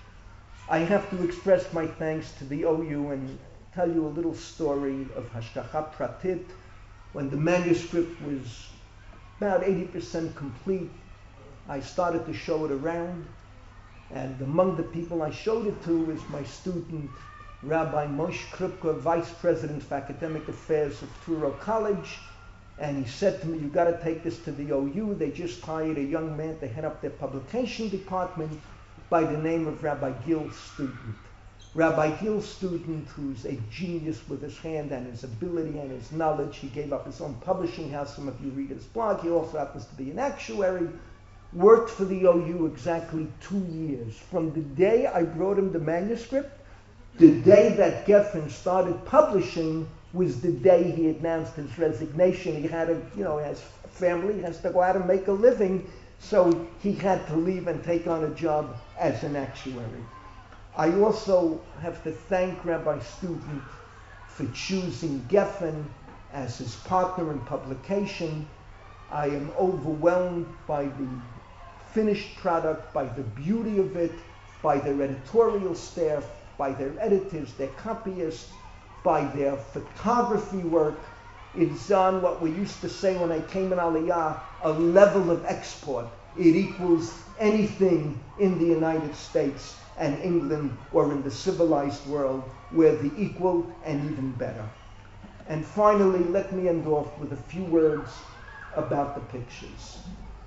I have to express my thanks to the OU and tell you a little story of Hashgacha Pratit. When the manuscript was about 80% complete, I started to show it around, and among the people I showed it to was my student, Rabbi Moshe Kripke, Vice President for Academic Affairs of Touro College, and he said to me, "You got to take this to the OU. They just hired a young man to head up their publication department by the name of Rabbi Gil Student." Rabbi Gil Student, who's a genius with his hand and his ability and his knowledge. He gave up his own publishing house. Some of you read his blog. He also happens to be an actuary. Worked for the OU exactly 2 years. From the day I brought him the manuscript, the day that Geffen started publishing was the day he announced his resignation. He had he has a family, he has to go out and make a living, so he had to leave and take on a job as an actuary. I also have to thank Rabbi Student for choosing Geffen as his partner in publication. I am overwhelmed by the finished product, by the beauty of it, by their editorial staff, by their editors, their copyists, by their photography work. It's on what we used to say when I came in Aliyah, a level of export. It equals anything in the United States and England or in the civilized world. We're the equal and even better. And finally, let me end off with a few words about the pictures.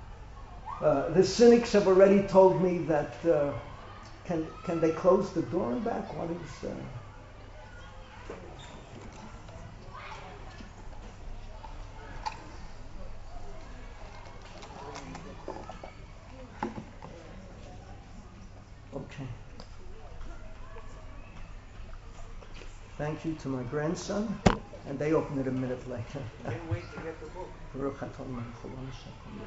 The cynics have already told me that can they close the door and back? What is Okay. Thank you to my grandson, and they opened it a minute later. Can't wait to get the book. Baruch atah man cholon shekom.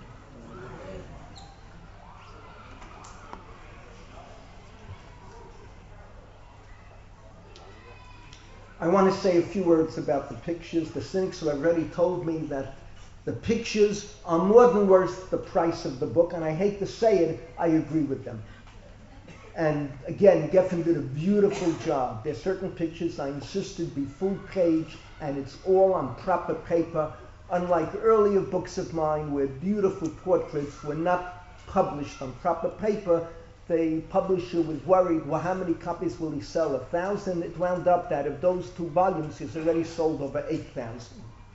I want to say a few words about the pictures. The cynics have already told me that the pictures are more than worth the price of the book, and I hate to say it, I agree with them. And again, Geffen did a beautiful job. There's certain pictures I insisted be full page, and it's all on proper paper, unlike earlier books of mine where beautiful portraits were not published on proper paper. The publisher was worried, well, how many copies will he sell? 1,000? It wound up that of those 2 volumes, he's already sold over 8,000.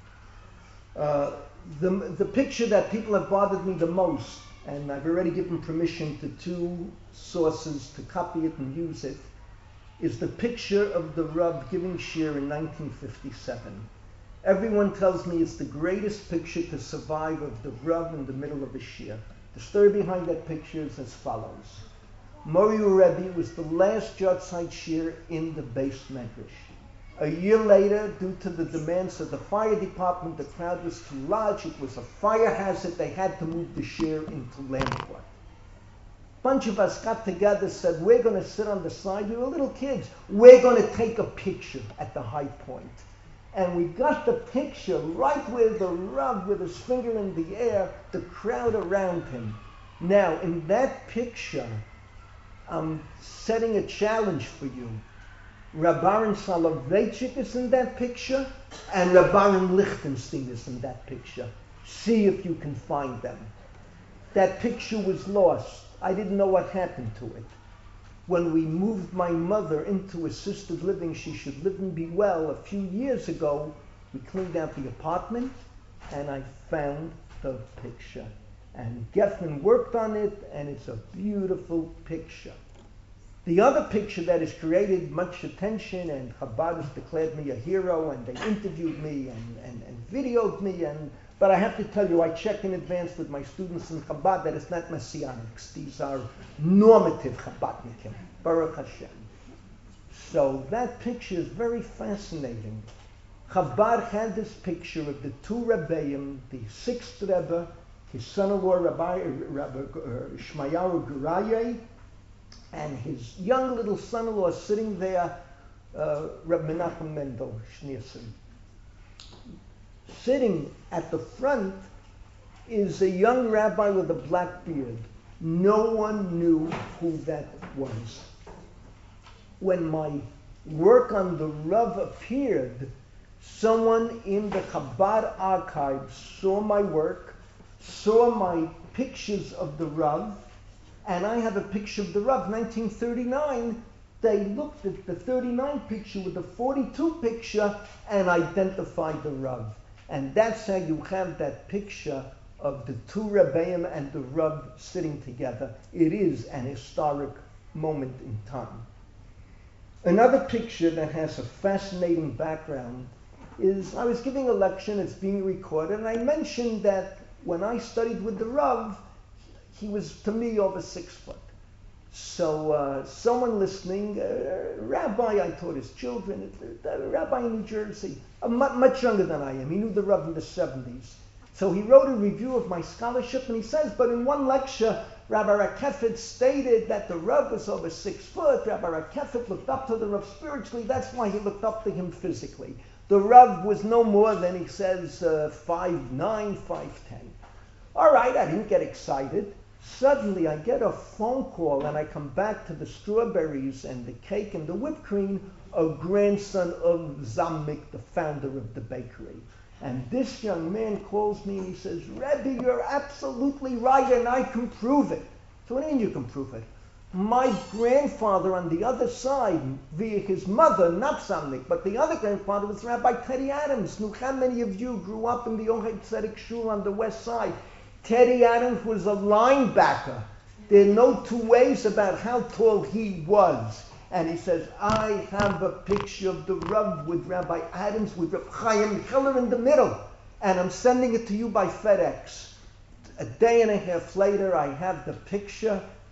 The picture that people have bothered me the most, and I've already given permission to 2 sources to copy it and use it, is the picture of the Rav giving shir in 1957. Everyone tells me it's the greatest picture to survive of the Rav in the middle of a shir. The story behind that picture is as follows. Moriu Rebbe was the last Yortzeit shir in the Beis Medrash. A year later, due to the demands of the fire department, the crowd was too large. It was a fire hazard. They had to move the shir into Lamport. A bunch of us got together, said, we're going to sit on the side. We were little kids. We're going to take a picture at the high point. And we got the picture right where the Rav, with his finger in the air, the crowd around him. Now, in that picture, I'm setting a challenge for you. Rabbaran Soloveitchik is in that picture, and Rabbaran Lichtenstein is in that picture. See if you can find them. That picture was lost. I didn't know what happened to it. When we moved my mother into assisted living, she should live and be well, a few years ago, we cleaned out the apartment, and I found the picture. And Geffen worked on it, and it's a beautiful picture. The other picture that has created much attention, and Chabad has declared me a hero, and they interviewed me and videoed me, but I have to tell you, I check in advance with my students in Chabad that it's not Messianics. These are normative Chabadnikim, Baruch Hashem. So that picture is very fascinating. Chabad had this picture of the 2 Rebbeim, the 6th Rebbe, his son-in-law Rabbi Shmayahu Guraye, and his young little son-in-law sitting there, Reb Menachem Mendel Schneerson. Sitting at the front is a young rabbi with a black beard. No one knew who that was. When my work on the Rav appeared, someone in the Chabad archives saw my work, saw my pictures of the Rav, and I have a picture of the Rav, 1939. They looked at the 39 picture with the 42 picture and identified the Rav. And that's how you have that picture of the 2 Rebbeim and the Rav sitting together. It is an historic moment in time. Another picture that has a fascinating background is, I was giving a lecture, it's being recorded, and I mentioned that when I studied with the Rav, he was, to me, over 6 foot. So someone listening, a rabbi, I taught his children, a rabbi in New Jersey, much younger than I am. He knew the Rav in the 70s. So he wrote a review of my scholarship, and he says, but in one lecture, Rabbi Rakefet stated that the Rav was over 6 foot. Rabbi Rakefet looked up to the Rav spiritually. That's why he looked up to him physically. The Rav was no more than, he says, 5'9", 5'10". All right, I didn't get excited. Suddenly, I get a phone call, and I come back to the strawberries and the cake and the whipped cream, a grandson of Zamik, the founder of the bakery. And this young man calls me and he says, Rebbe, you're absolutely right, and I can prove it. So what do you mean you can prove it? My grandfather on the other side, via his mother, not Zamik, but the other grandfather was Rabbi Teddy Adams. Knew how many of you grew up in the Ohad Tzedek Shul on the west side? Teddy Adams was a linebacker. There are no 2 ways about how tall he was. And he says, I have a picture of the Rav with Rabbi Adams, with Reb Chaim Hiller in the middle. And I'm sending it to you by FedEx. A day and a half later, I have the picture.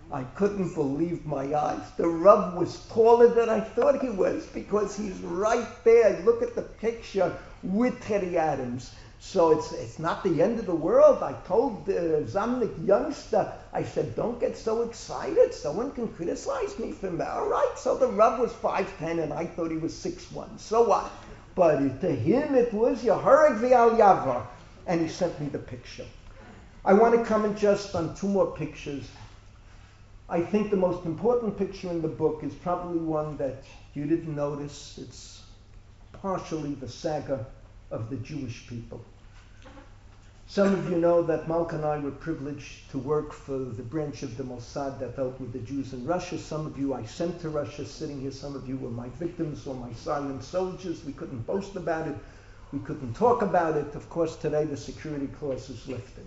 I couldn't believe my eyes. The Rav was taller than I thought he was because he's right there. Look at the picture with Teddy Adams. So it's not the end of the world. I told the Zamnik youngster, I said, don't get so excited. Someone can criticize me for that. All right, so the Rav was 5'10", and I thought he was 6'1". So what? But to him it was Yehareg V'al Yava. And he sent me the picture. I want to comment just on two more pictures. I think the most important picture in the book is probably one that you didn't notice. It's partially the saga of the Jewish people. Some of you know that Malka and I were privileged to work for the branch of the Mossad that dealt with the Jews in Russia. Some of you I sent to Russia sitting here. Some of you were my victims or my silent soldiers. We couldn't boast about it. We couldn't talk about it. Of course, today the security clause is lifted.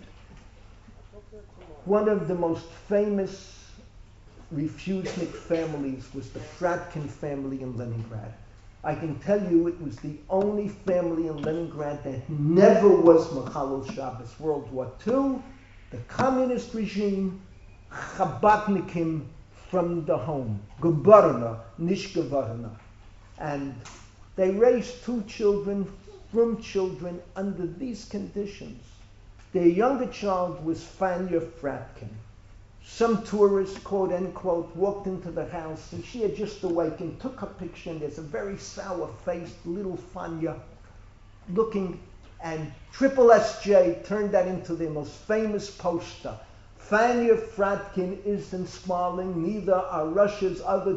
One of the most famous refugee families was the Fratkin family in Leningrad. I can tell you it was the only family in Leningrad that never was Mechalel Shabbos. World War II, the communist regime, Chabadnikim from the home, Geborna, nicht Geborna. And they raised two children, from children, under these conditions. Their younger child was Fanya Fratkin. Some tourist, quote unquote, walked into the house and she had just awakened, took a picture, and there's a very sour-faced little Fanya looking, and Triple SJ turned that into their most famous poster. Fanya Fratkin isn't smiling, neither are Russia's other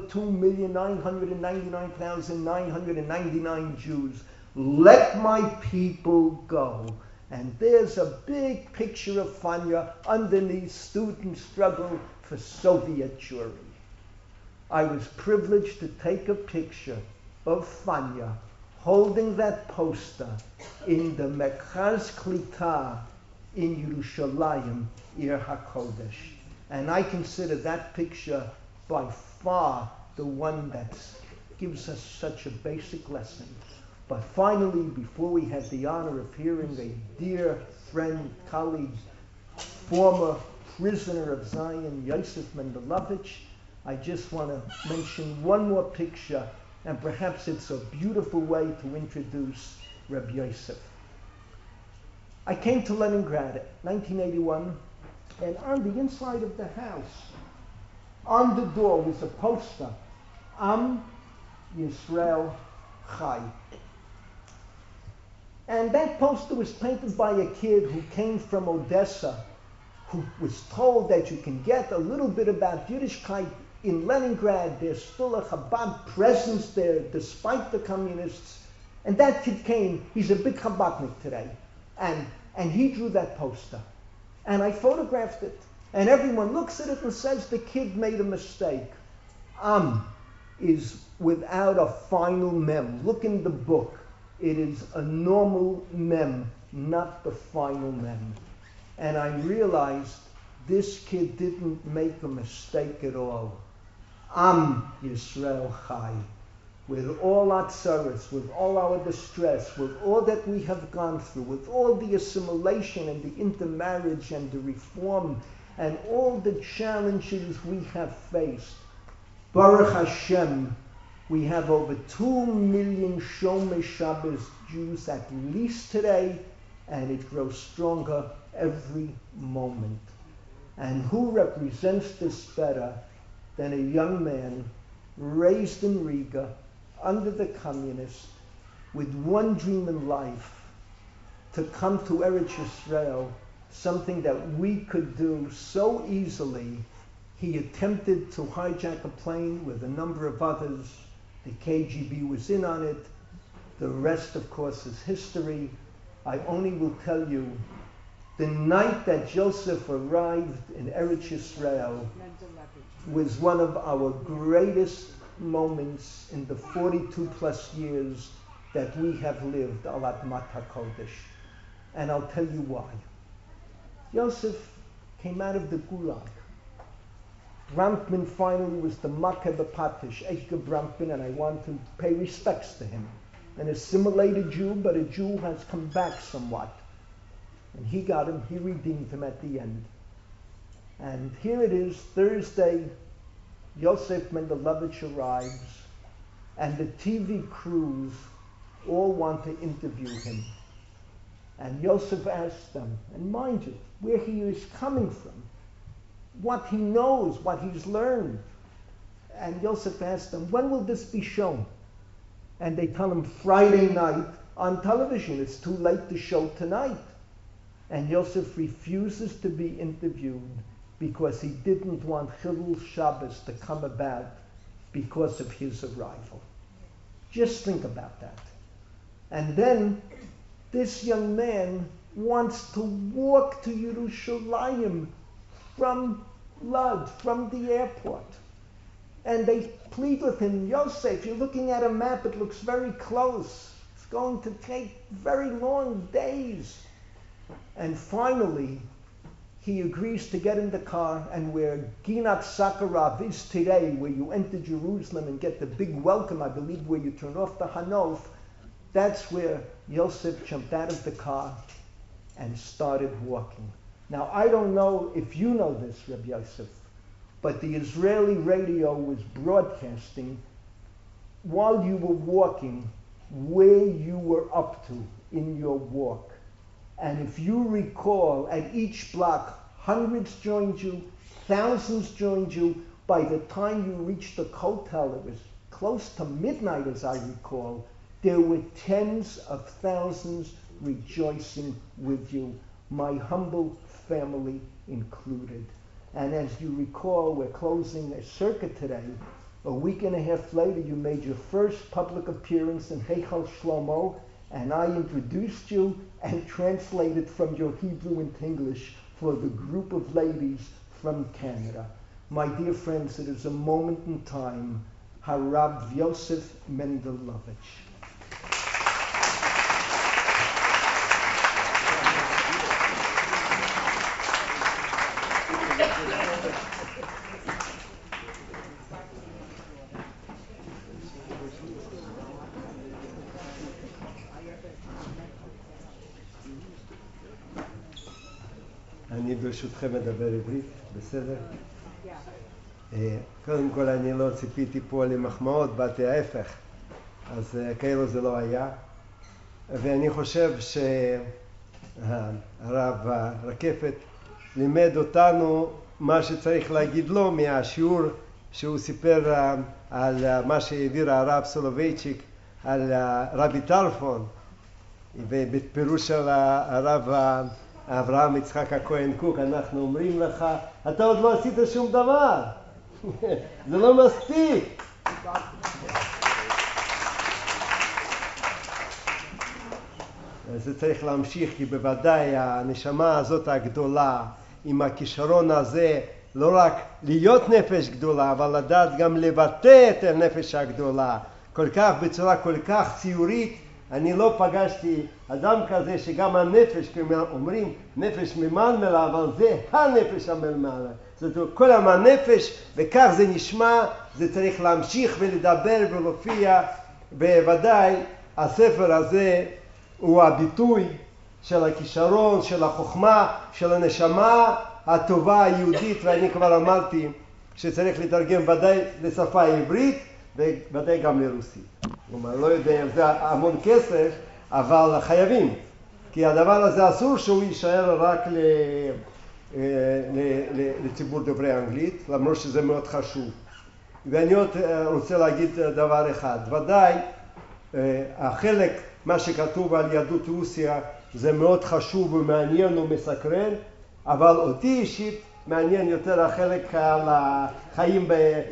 2,999,999 Jews. Let my people go. And there's a big picture of Fanya underneath student struggle for Soviet Jewry. I was privileged to take a picture of Fanya holding that poster in the Mekaz Klita in Yerushalayim, Ir HaKodesh. And I consider that picture by far the one that gives us such a basic lesson. But finally, before we have the honor of hearing a dear friend, colleague, former prisoner of Zion, Yosef Mendelovich, I just want to mention one more picture, and perhaps it's a beautiful way to introduce Reb Yosef. I came to Leningrad in 1981, and on the inside of the house, on the door was a poster, Am Yisrael Chai. And that poster was painted by a kid who came from Odessa, who was told that you can get a little bit about Yiddishkeit in Leningrad. There's still a Chabad presence there, despite the communists. And that kid came. He's a big Chabadnik today. And he drew that poster. And I photographed it. And everyone looks at it and says the kid made a mistake. Am is without a final mem. Look in the book. It is a normal mem, not the final mem. And I realized this kid didn't make a mistake at all. Am Yisrael Chai. With all our tzaras, with all our distress, with all that we have gone through, with all the assimilation and the intermarriage and the reform and all the challenges we have faced, Baruch Hashem, we have over 2 million Shomei Shabbos Jews at least today, and it grows stronger every moment. And who represents this better than a young man raised in Riga under the communists with one dream in life, to come to Eretz Yisrael, something that we could do so easily. He attempted to hijack a plane with a number of others. The KGB was in on it. The rest, of course, is history. I only will tell you, the night that Joseph arrived in Eretz Yisrael was one of our greatest moments in the 42 plus years that we have lived al Admat HaKodesh. And I'll tell you why. Joseph came out of the Gulag. Brampman finally was the Makkah B'Patish, Eike Brampman, and I want to pay respects to him. An assimilated Jew, but a Jew who has come back somewhat. And he got him, he redeemed him at the end. And here it is, Thursday, Yosef Mendelovich arrives, and the TV crews all want to interview him. And Yosef asks them, and mind you, where he is coming from, what he knows, what he's learned. And Yosef asks them, when will this be shown? And they tell him, Friday night on television. It's too late to show tonight. And Yosef refuses to be interviewed because he didn't want Chilul Shabbos to come about because of his arrival. Just think about that. And then this young man wants to walk to Yerushalayim from Lod, from the airport. And they plead with him, Yosef, you're looking at a map, it looks very close. It's going to take very long days. And finally, he agrees to get in the car, and where Ginat Sakharov is today, where you enter Jerusalem and get the big welcome, I believe, where you turn off the Hanof, that's where Yosef jumped out of the car and started walking. Now, I don't know if you know this, Reb Yosef, but the Israeli radio was broadcasting while you were walking where you were up to in your walk. And if you recall, at each block, hundreds joined you, thousands joined you. By the time you reached the Kotel, it was close to midnight, as I recall, there were tens of thousands rejoicing with you, my humble family included. And as you recall, we're closing a circuit today. A week and a half later, you made your first public appearance in Heichal Shlomo, and I introduced you and translated from your Hebrew into English for the group of ladies from Canada. My dear friends, it is a moment in time. Harav Yosef Mendelovich. אני ברשותכם מדבר עברית, בסדר? קודם כל אני לא ציפיתי פה למחמאות, באתי ההפך, אז כאילו זה לא היה. ואני חושב שהרב רקפת לימד אותנו מה שצריך להגיד לו מהשיעור שהוא סיפר על מה שהעביר הרב סולובייצ'יק על רבי טרפון, ובפירוש של הרב אברהם יצחק הכהן קוק, אנחנו אומרים לך, אתה עוד לא עשית שום דבר, זה לא מספיק. זה צריך להמשיך, כי בוודאי הנשמה הזאת הגדולה, עם הכישרון הזה, לא רק להיות נפש גדולה, אבל לדעת גם לבטא את הנפש הגדולה, כל כך, בצורה כל כך ציורית. אני לא פגשתי אדם כזה שגם הנפש, כמו אומרים, נפש ממלמלה, אבל זה הנפש המלמלה. זאת אומרת, כל הנפש, וכך זה נשמע, זה צריך להמשיך ולדבר ולהופיע, בוודאי הספר הזה הוא הביטוי של הכישרון, של החוכמה, של הנשמה הטובה היהודית, ואני כבר אמרתי שצריך לתרגם ודאי לשפה העברית, וודאי גם לרוסית. כלומר, לא יודע אם זה המון כסף, אבל חייבים. כי הדבר הזה אסור שהוא יישאר רק לציבור דוברי אנגלית, למרות שזה מאוד חשוב. ואני עוד רוצה להגיד דבר אחד. ודאי, החלק, מה שכתוב על יהדות רוסיה, זה מאוד חשוב ומעניין ומסקרן, אבל אותי אישית מעניין יותר החלק על החיים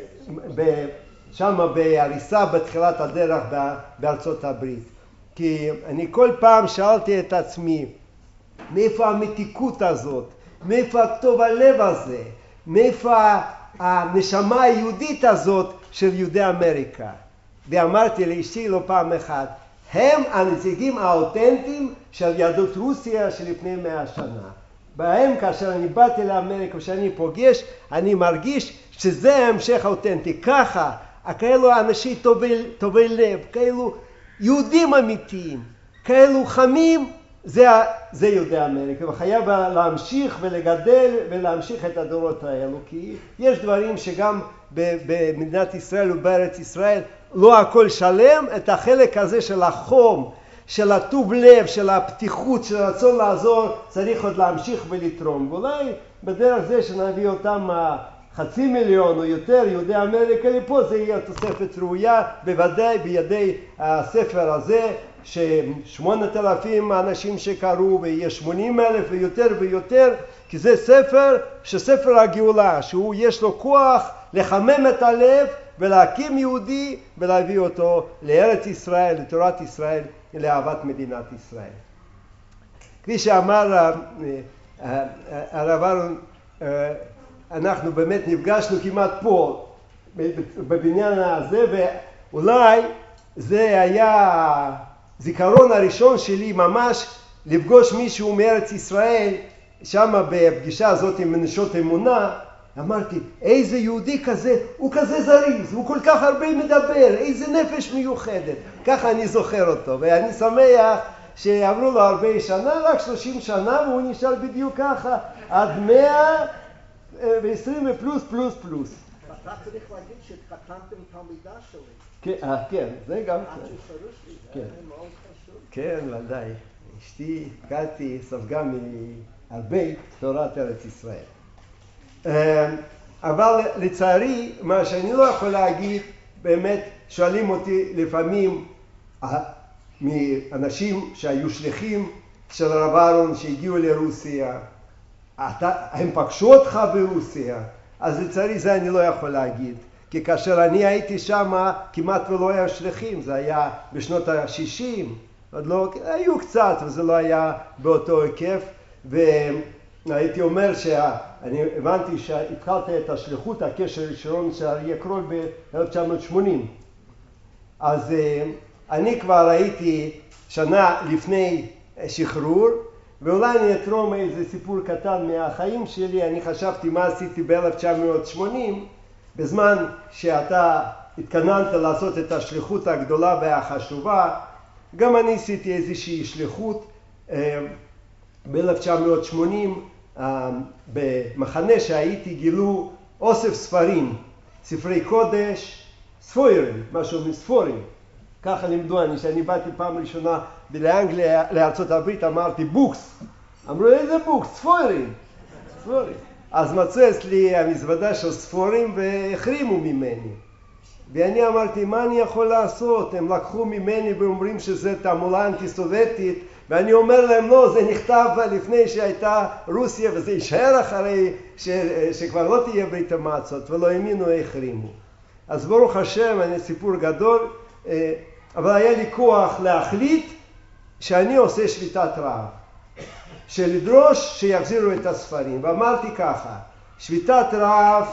שם בהריסה בתחילת הדרך בארצות הברית. כי אני כל פעם שאלתי את עצמי, מאיפה המתיקות הזאת? מאיפה הטוב הלב הזה? מאיפה הנשמה היהודית הזאת של יהודי אמריקה? ואמרתי לאשתי לא פעם אחת, הם הנציגים האותנטיים של יהדות רוסיה שלפני 100 שנה. בהם כאשר אני באתי לאמריקה ושאני פוגש, אני מרגיש שזה ההמשך האותנטי. ככה, כאלו אנשים טובי לב, כאלו יהודים אמיתיים, כאלו חמים זה יהודי אמריקה, וחייב להמשיך ולגדל ולהמשיך את הדורות האלו, כי יש דברים שגם במדינת ישראל ובארץ ישראל לא הכל שלם, את החלק הזה של החום, של הטוב לב, של הפתיחות, של הרצון לעזור, צריך עוד להמשיך ולתרום. ואולי בדרך זה שנביא אותם 500,000 או יותר יהודי אמריקה לפה, זה יהיה תוספת ראויה, בוודאי בידי הספר הזה, ש8,000 אנשים שקראו, ויהיה 80,000 ויותר ויותר, כי זה ספר הגאולה, שהוא יש לו כוח לחמם את הלב ולהקים יהודי ולהביא אותו לארץ ישראל, לתורת ישראל, לאהבת מדינת ישראל. כפי שאמר הרב אהרון, אנחנו באמת נפגשנו כמעט פה בבניין הזה, ואולי זה היה זיכרון הראשון שלי ממש לפגוש מישהו מארץ ישראל, שם בפגישה הזאת עם נשות אמונה. אמרתי, איזה יהודי כזה, הוא כזה זריז, הוא כל כך הרבה מדבר, איזה נפש מיוחדת. ככה אני זוכר אותו, ואני שמח שעברו לו הרבה שנה, רק 30 שנה, והוא נשאר בדיוק ככה, עד 120 ופלוס פלוס פלוס. אתה צריך להגיד שהתחתנתם תלמידה שלי. כן, זה גם כן. זה מאוד חשוב. כן, ודאי. אשתי, קלטי, ספגה מהרבה תורת ארץ ישראל. אבל לצערי, מה שאני לא יכול להגיד, באמת שואלים אותי לפעמים מאנשים שהיו שליחים של הרב אהרון שהגיעו לרוסיה, הם פגשו אותך ברוסיה? אז לצערי זה אני לא יכול להגיד, כי כאשר אני הייתי שם כמעט ולא היה שליחים, זה היה בשנות ה-60, עוד לא, היו קצת, וזה לא היה באותו היקף, והייתי אומר אני הבנתי שהתחלת את השליחות, הקשר ראשון של אריה קרול ב-1980. אז אני כבר הייתי שנה לפני שחרור, ואולי אני אתרום איזה סיפור קטן מהחיים שלי. אני חשבתי מה עשיתי ב-1980, בזמן שאתה התכננת לעשות את השליחות הגדולה והחשובה, גם אני עשיתי איזושהי שליחות ב-1980, במחנה שהייתי גילו אוסף ספרים, ספרי קודש, ספוירים, משהו מספורים. ככה לימדו אני, שאני באתי פעם ראשונה לאנגליה, לארצות הברית, אמרתי בוקס. אמרו איזה בוקס? ספוירים. ספורים. אז מצאו אצלי המזוודה של ספורים והחרימו ממני. ואני אמרתי, מה אני יכול לעשות? הם לקחו ממני ואומרים שזה תעמולה אנטי-סובייטית, ואני אומר להם, לא, זה נכתב לפני שהייתה רוסיה, וזה יישאר אחרי שכבר לא תהיה ברית המועצות, ולא האמינו, החרימו. אז ברוך השם, אני סיפור גדול, אבל היה לי כוח להחליט שאני עושה שביתת רעב, שלדרוש שיחזירו את הספרים. ואמרתי ככה, שביתת רעב,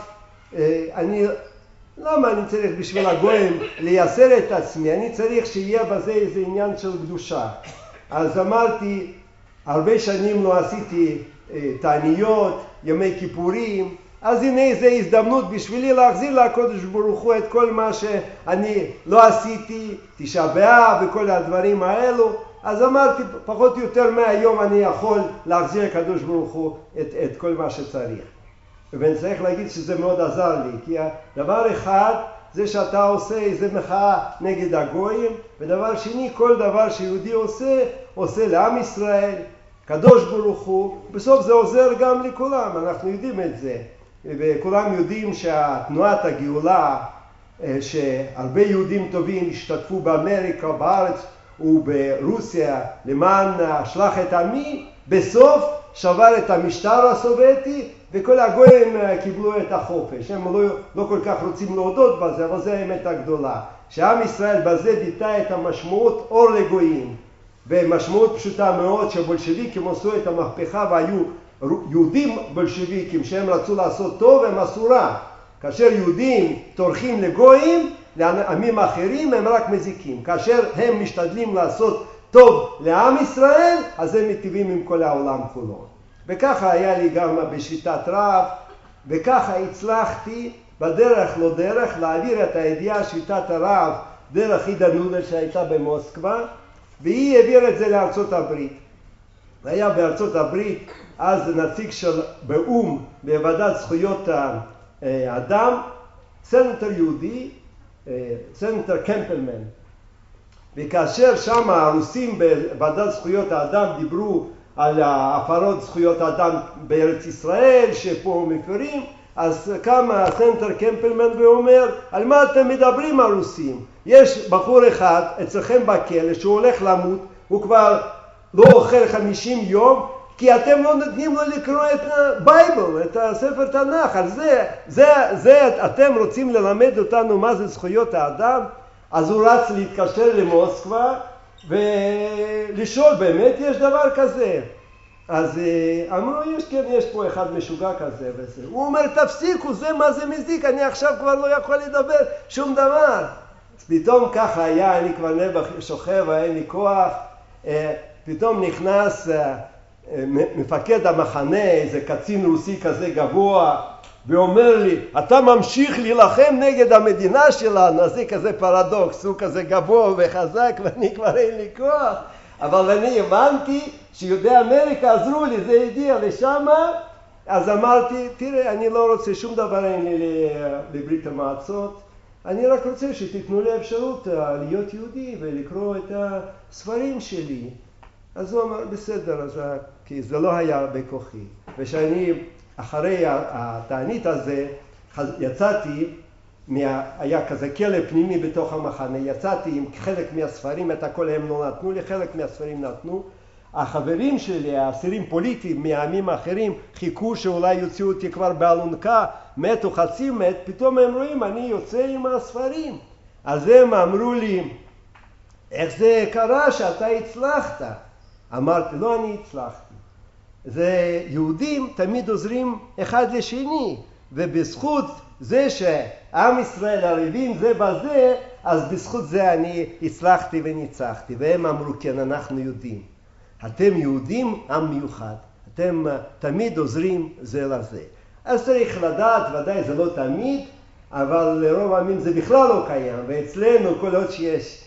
למה אני צריך בשביל הגויים לייסר את עצמי? אני צריך שיהיה בזה איזה עניין של קדושה. אז אמרתי, הרבה שנים לא עשיתי תעניות, ימי כיפורים, אז הנה איזו הזדמנות בשבילי להחזיר לקדוש ברוך הוא את כל מה שאני לא עשיתי, תשעה באב וכל הדברים האלו. אז אמרתי, פחות או יותר מהיום אני יכול להחזיר לקדוש ברוך הוא את כל מה שצריך. ואני צריך להגיד שזה מאוד עזר לי, כי דבר אחד זה שאתה עושה איזה מחאה נגד הגויים, ודבר שני, כל דבר שיהודי עושה לעם ישראל, קדוש ברוך הוא, בסוף זה עוזר גם לכולם, אנחנו יודעים את זה. וכולם יודעים שהתנועת הגאולה, שהרבה יהודים טובים השתתפו באמריקה, בארץ וברוסיה, למען השלח את עמי, בסוף שבר את המשטר הסובייטי, וכל הגויים קיבלו את החופש. הם לא כל כך רוצים להודות בזה, אבל זה האמת הגדולה. שעם ישראל בזה ביטא את המשמעות אור לגויים. ומשמעות פשוטה מאוד שבולשביקים עשו את המהפכה והיו יהודים בולשביקים שהם רצו לעשות טוב, הם עשו רע. כאשר יהודים טורחים לגויים, לעמים אחרים הם רק מזיקים. כאשר הם משתדלים לעשות טוב לעם ישראל, אז הם מטיבים עם כל העולם כולו. וככה היה לי גם בשביתת רעב, וככה הצלחתי בדרך לא דרך להעביר את הידיעה שביתת הרעב דרך עידה נודל שהייתה במוסקבה, והיא העבירה את זה לארצות הברית. היה בארצות הברית אז נציג של באום בוועדת זכויות האדם, סנטר יהודי, סנטר קמפלמן. וכאשר שם הרוסים בוועדת זכויות האדם דיברו על הפרות זכויות האדם בארץ ישראל, שפה מפרים, אז קם הסנטר קמפלמן ואומר, על מה אתם מדברים הרוסים? יש בחור אחד אצלכם בכלא שהוא הולך למות, הוא כבר לא אוכל 50 יום, כי אתם לא נותנים לו לקרוא את הבייבל, את הספר תנ"ך. על זה אתם רוצים ללמד אותנו מה זה זכויות האדם? אז הוא רץ להתקשר למוסקבה ולשאול, באמת יש דבר כזה? אז אמרו, יש פה אחד משוגע כזה וזה. הוא אומר, תפסיקו, זה מה זה מזיק, אני עכשיו כבר לא יכול לדבר שום דבר. אז פתאום ככה היה, אני כבר נבח שוכב, אין לי כוח, פתאום נכנס מפקד המחנה, איזה קצין רוסי כזה גבוה, ואומר לי, אתה ממשיך להילחם נגד המדינה שלנו. אז זה כזה פרדוקס, הוא כזה גבוה וחזק ואני כבר אין לי כוח. אבל אני הבנתי שיהודי אמריקה עזרו לי, זה הגיע לשם. אז אמרתי, תראה, אני לא רוצה שום דבר אין לי לברית המועצות, אני רק רוצה שתיתנו לי אפשרות להיות יהודי ולקרוא את הספרים שלי. אז הוא אמר, בסדר, כי זה לא היה בכוחי. ושאני אחרי התענית הזה יצאתי, היה כזה כלא פנימי בתוך המחנה, יצאתי עם חלק מהספרים, את הכל הם לא נתנו לי, חלק מהספרים נתנו. החברים שלי, האסירים פוליטיים מהעמים האחרים, חיכו שאולי יוציאו אותי כבר באלונקה, מתו חצי מת, פתאום הם רואים, אני יוצא עם הספרים. אז הם אמרו לי, איך זה קרה שאתה הצלחת? אמרתי, לא אני הצלחתי. זה יהודים תמיד עוזרים אחד לשני, ובזכות זה שעם ישראל ערבים זה בזה, אז בזכות זה אני הצלחתי וניצחתי. והם אמרו, כן, אנחנו יהודים. אתם יהודים, עם מיוחד. אתם תמיד עוזרים זה לזה. אז צריך לדעת, ודאי זה לא תמיד, אבל לרוב העמים זה בכלל לא קיים. ואצלנו כל עוד שיש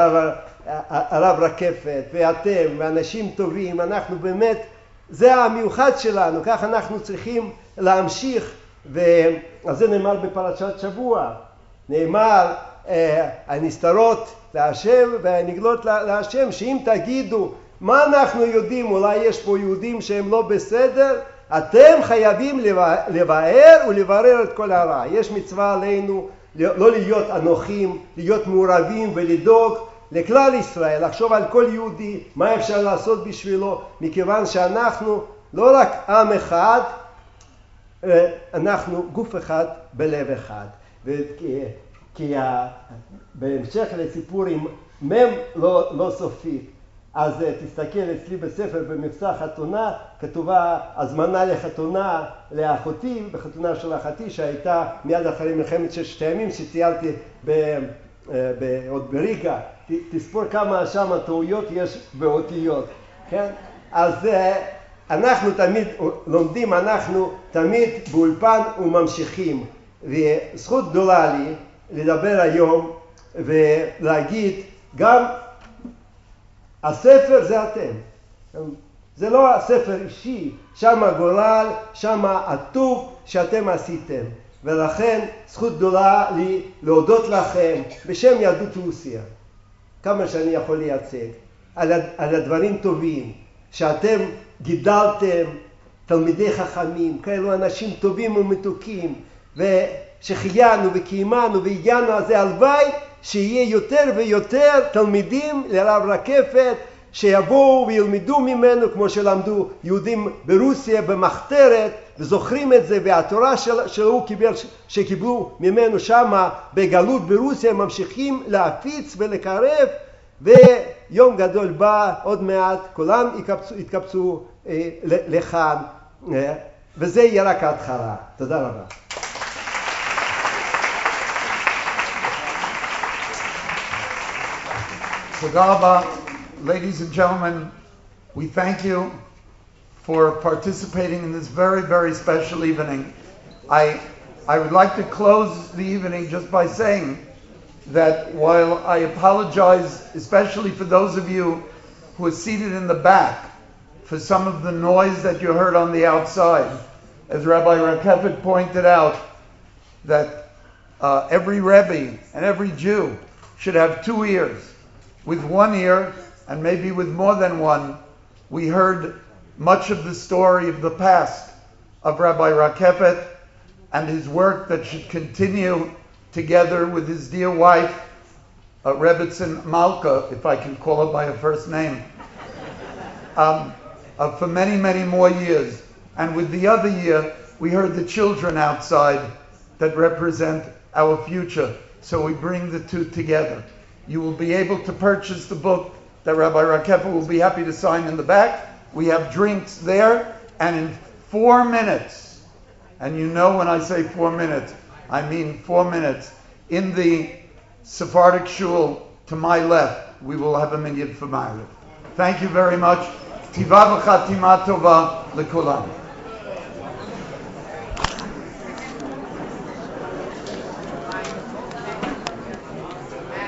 הרב רקפת ואתם ואנשים טובים, אנחנו באמת, זה המיוחד שלנו, כך אנחנו צריכים להמשיך. ואז זה נאמר בפרשת שבוע, נאמר הנסתרות להשם והנגלות להשם, שאם תגידו מה אנחנו יודעים, אולי יש פה יהודים שהם לא בסדר, אתם חייבים לבאר ולברר את כל הרע. יש מצווה עלינו לא להיות אנוכיים, להיות מעורבים ולדאוג לכלל ישראל, לחשוב על כל יהודי, מה אפשר לעשות בשבילו, מכיוון שאנחנו לא רק עם אחד, אנחנו גוף אחד בלב אחד. כי בהמשך לסיפור עם מם לא סופית, אז תסתכל אצלי בספר במבצע חתונה, כתובה הזמנה לחתונה לאחותי, בחתונה של אחותי שהייתה מיד אחרי מלחמת ששת הימים שציינתי עוד בריגה. תספור כמה שם טעויות יש באותיות, כן? אז אנחנו תמיד לומדים, אנחנו תמיד באולפן וממשיכים. וזכות גדולה לי לדבר היום ולהגיד גם הספר זה אתם. זה לא הספר אישי, שם הגורל, שם הטוב שאתם עשיתם. ולכן זכות גדולה לי להודות לכם בשם יהדות רוסיה, כמה שאני יכול לייצג, על הדברים טובים שאתם גידלתם, תלמידי חכמים, כאלו אנשים טובים ומתוקים, ושחיינו וקיימנו והגענו, אז זה הלוואי שיהיה יותר ויותר תלמידים לרב רקפת שיבואו וילמדו ממנו כמו שלמדו יהודים ברוסיה במחתרת וזוכרים את זה, והתורה שהוא קיבל, שקיבלו ממנו שם בגלות ברוסיה, ממשיכים להפיץ ולקרב, ויום גדול בא עוד מעט, כולם יתקבצו לכאן, וזה יהיה רק ההתחלה. תודה רבה. תודה רבה. Ladies and gentlemen, we thank you for participating in this very, very special evening. I would like to close the evening just by saying that while I apologize, especially for those of you who are seated in the back, for some of the noise that you heard on the outside. As Rabbi Rakefet pointed out, that every Rebbe and every Jew should have two ears. With one ear, and maybe with more than one, we heard much of the story of the past of Rabbi Rakefet and his work that should continue together with his dear wife, Rebbetzin Malka, if I can call her by her first name, for many, many more years. And with the other ear, we heard the children outside that represent our future. So we bring the two together. You will be able to purchase the book that Rabbi Rakefet will be happy to sign in the back. We have drinks there, and in 4 minutes, and you know when I say 4 minutes, I mean 4 minutes, in the Sephardic shul to my left, we will have a minyan for Ma'ariv. Thank you very much. Tiva v'chatima tova l'kulam.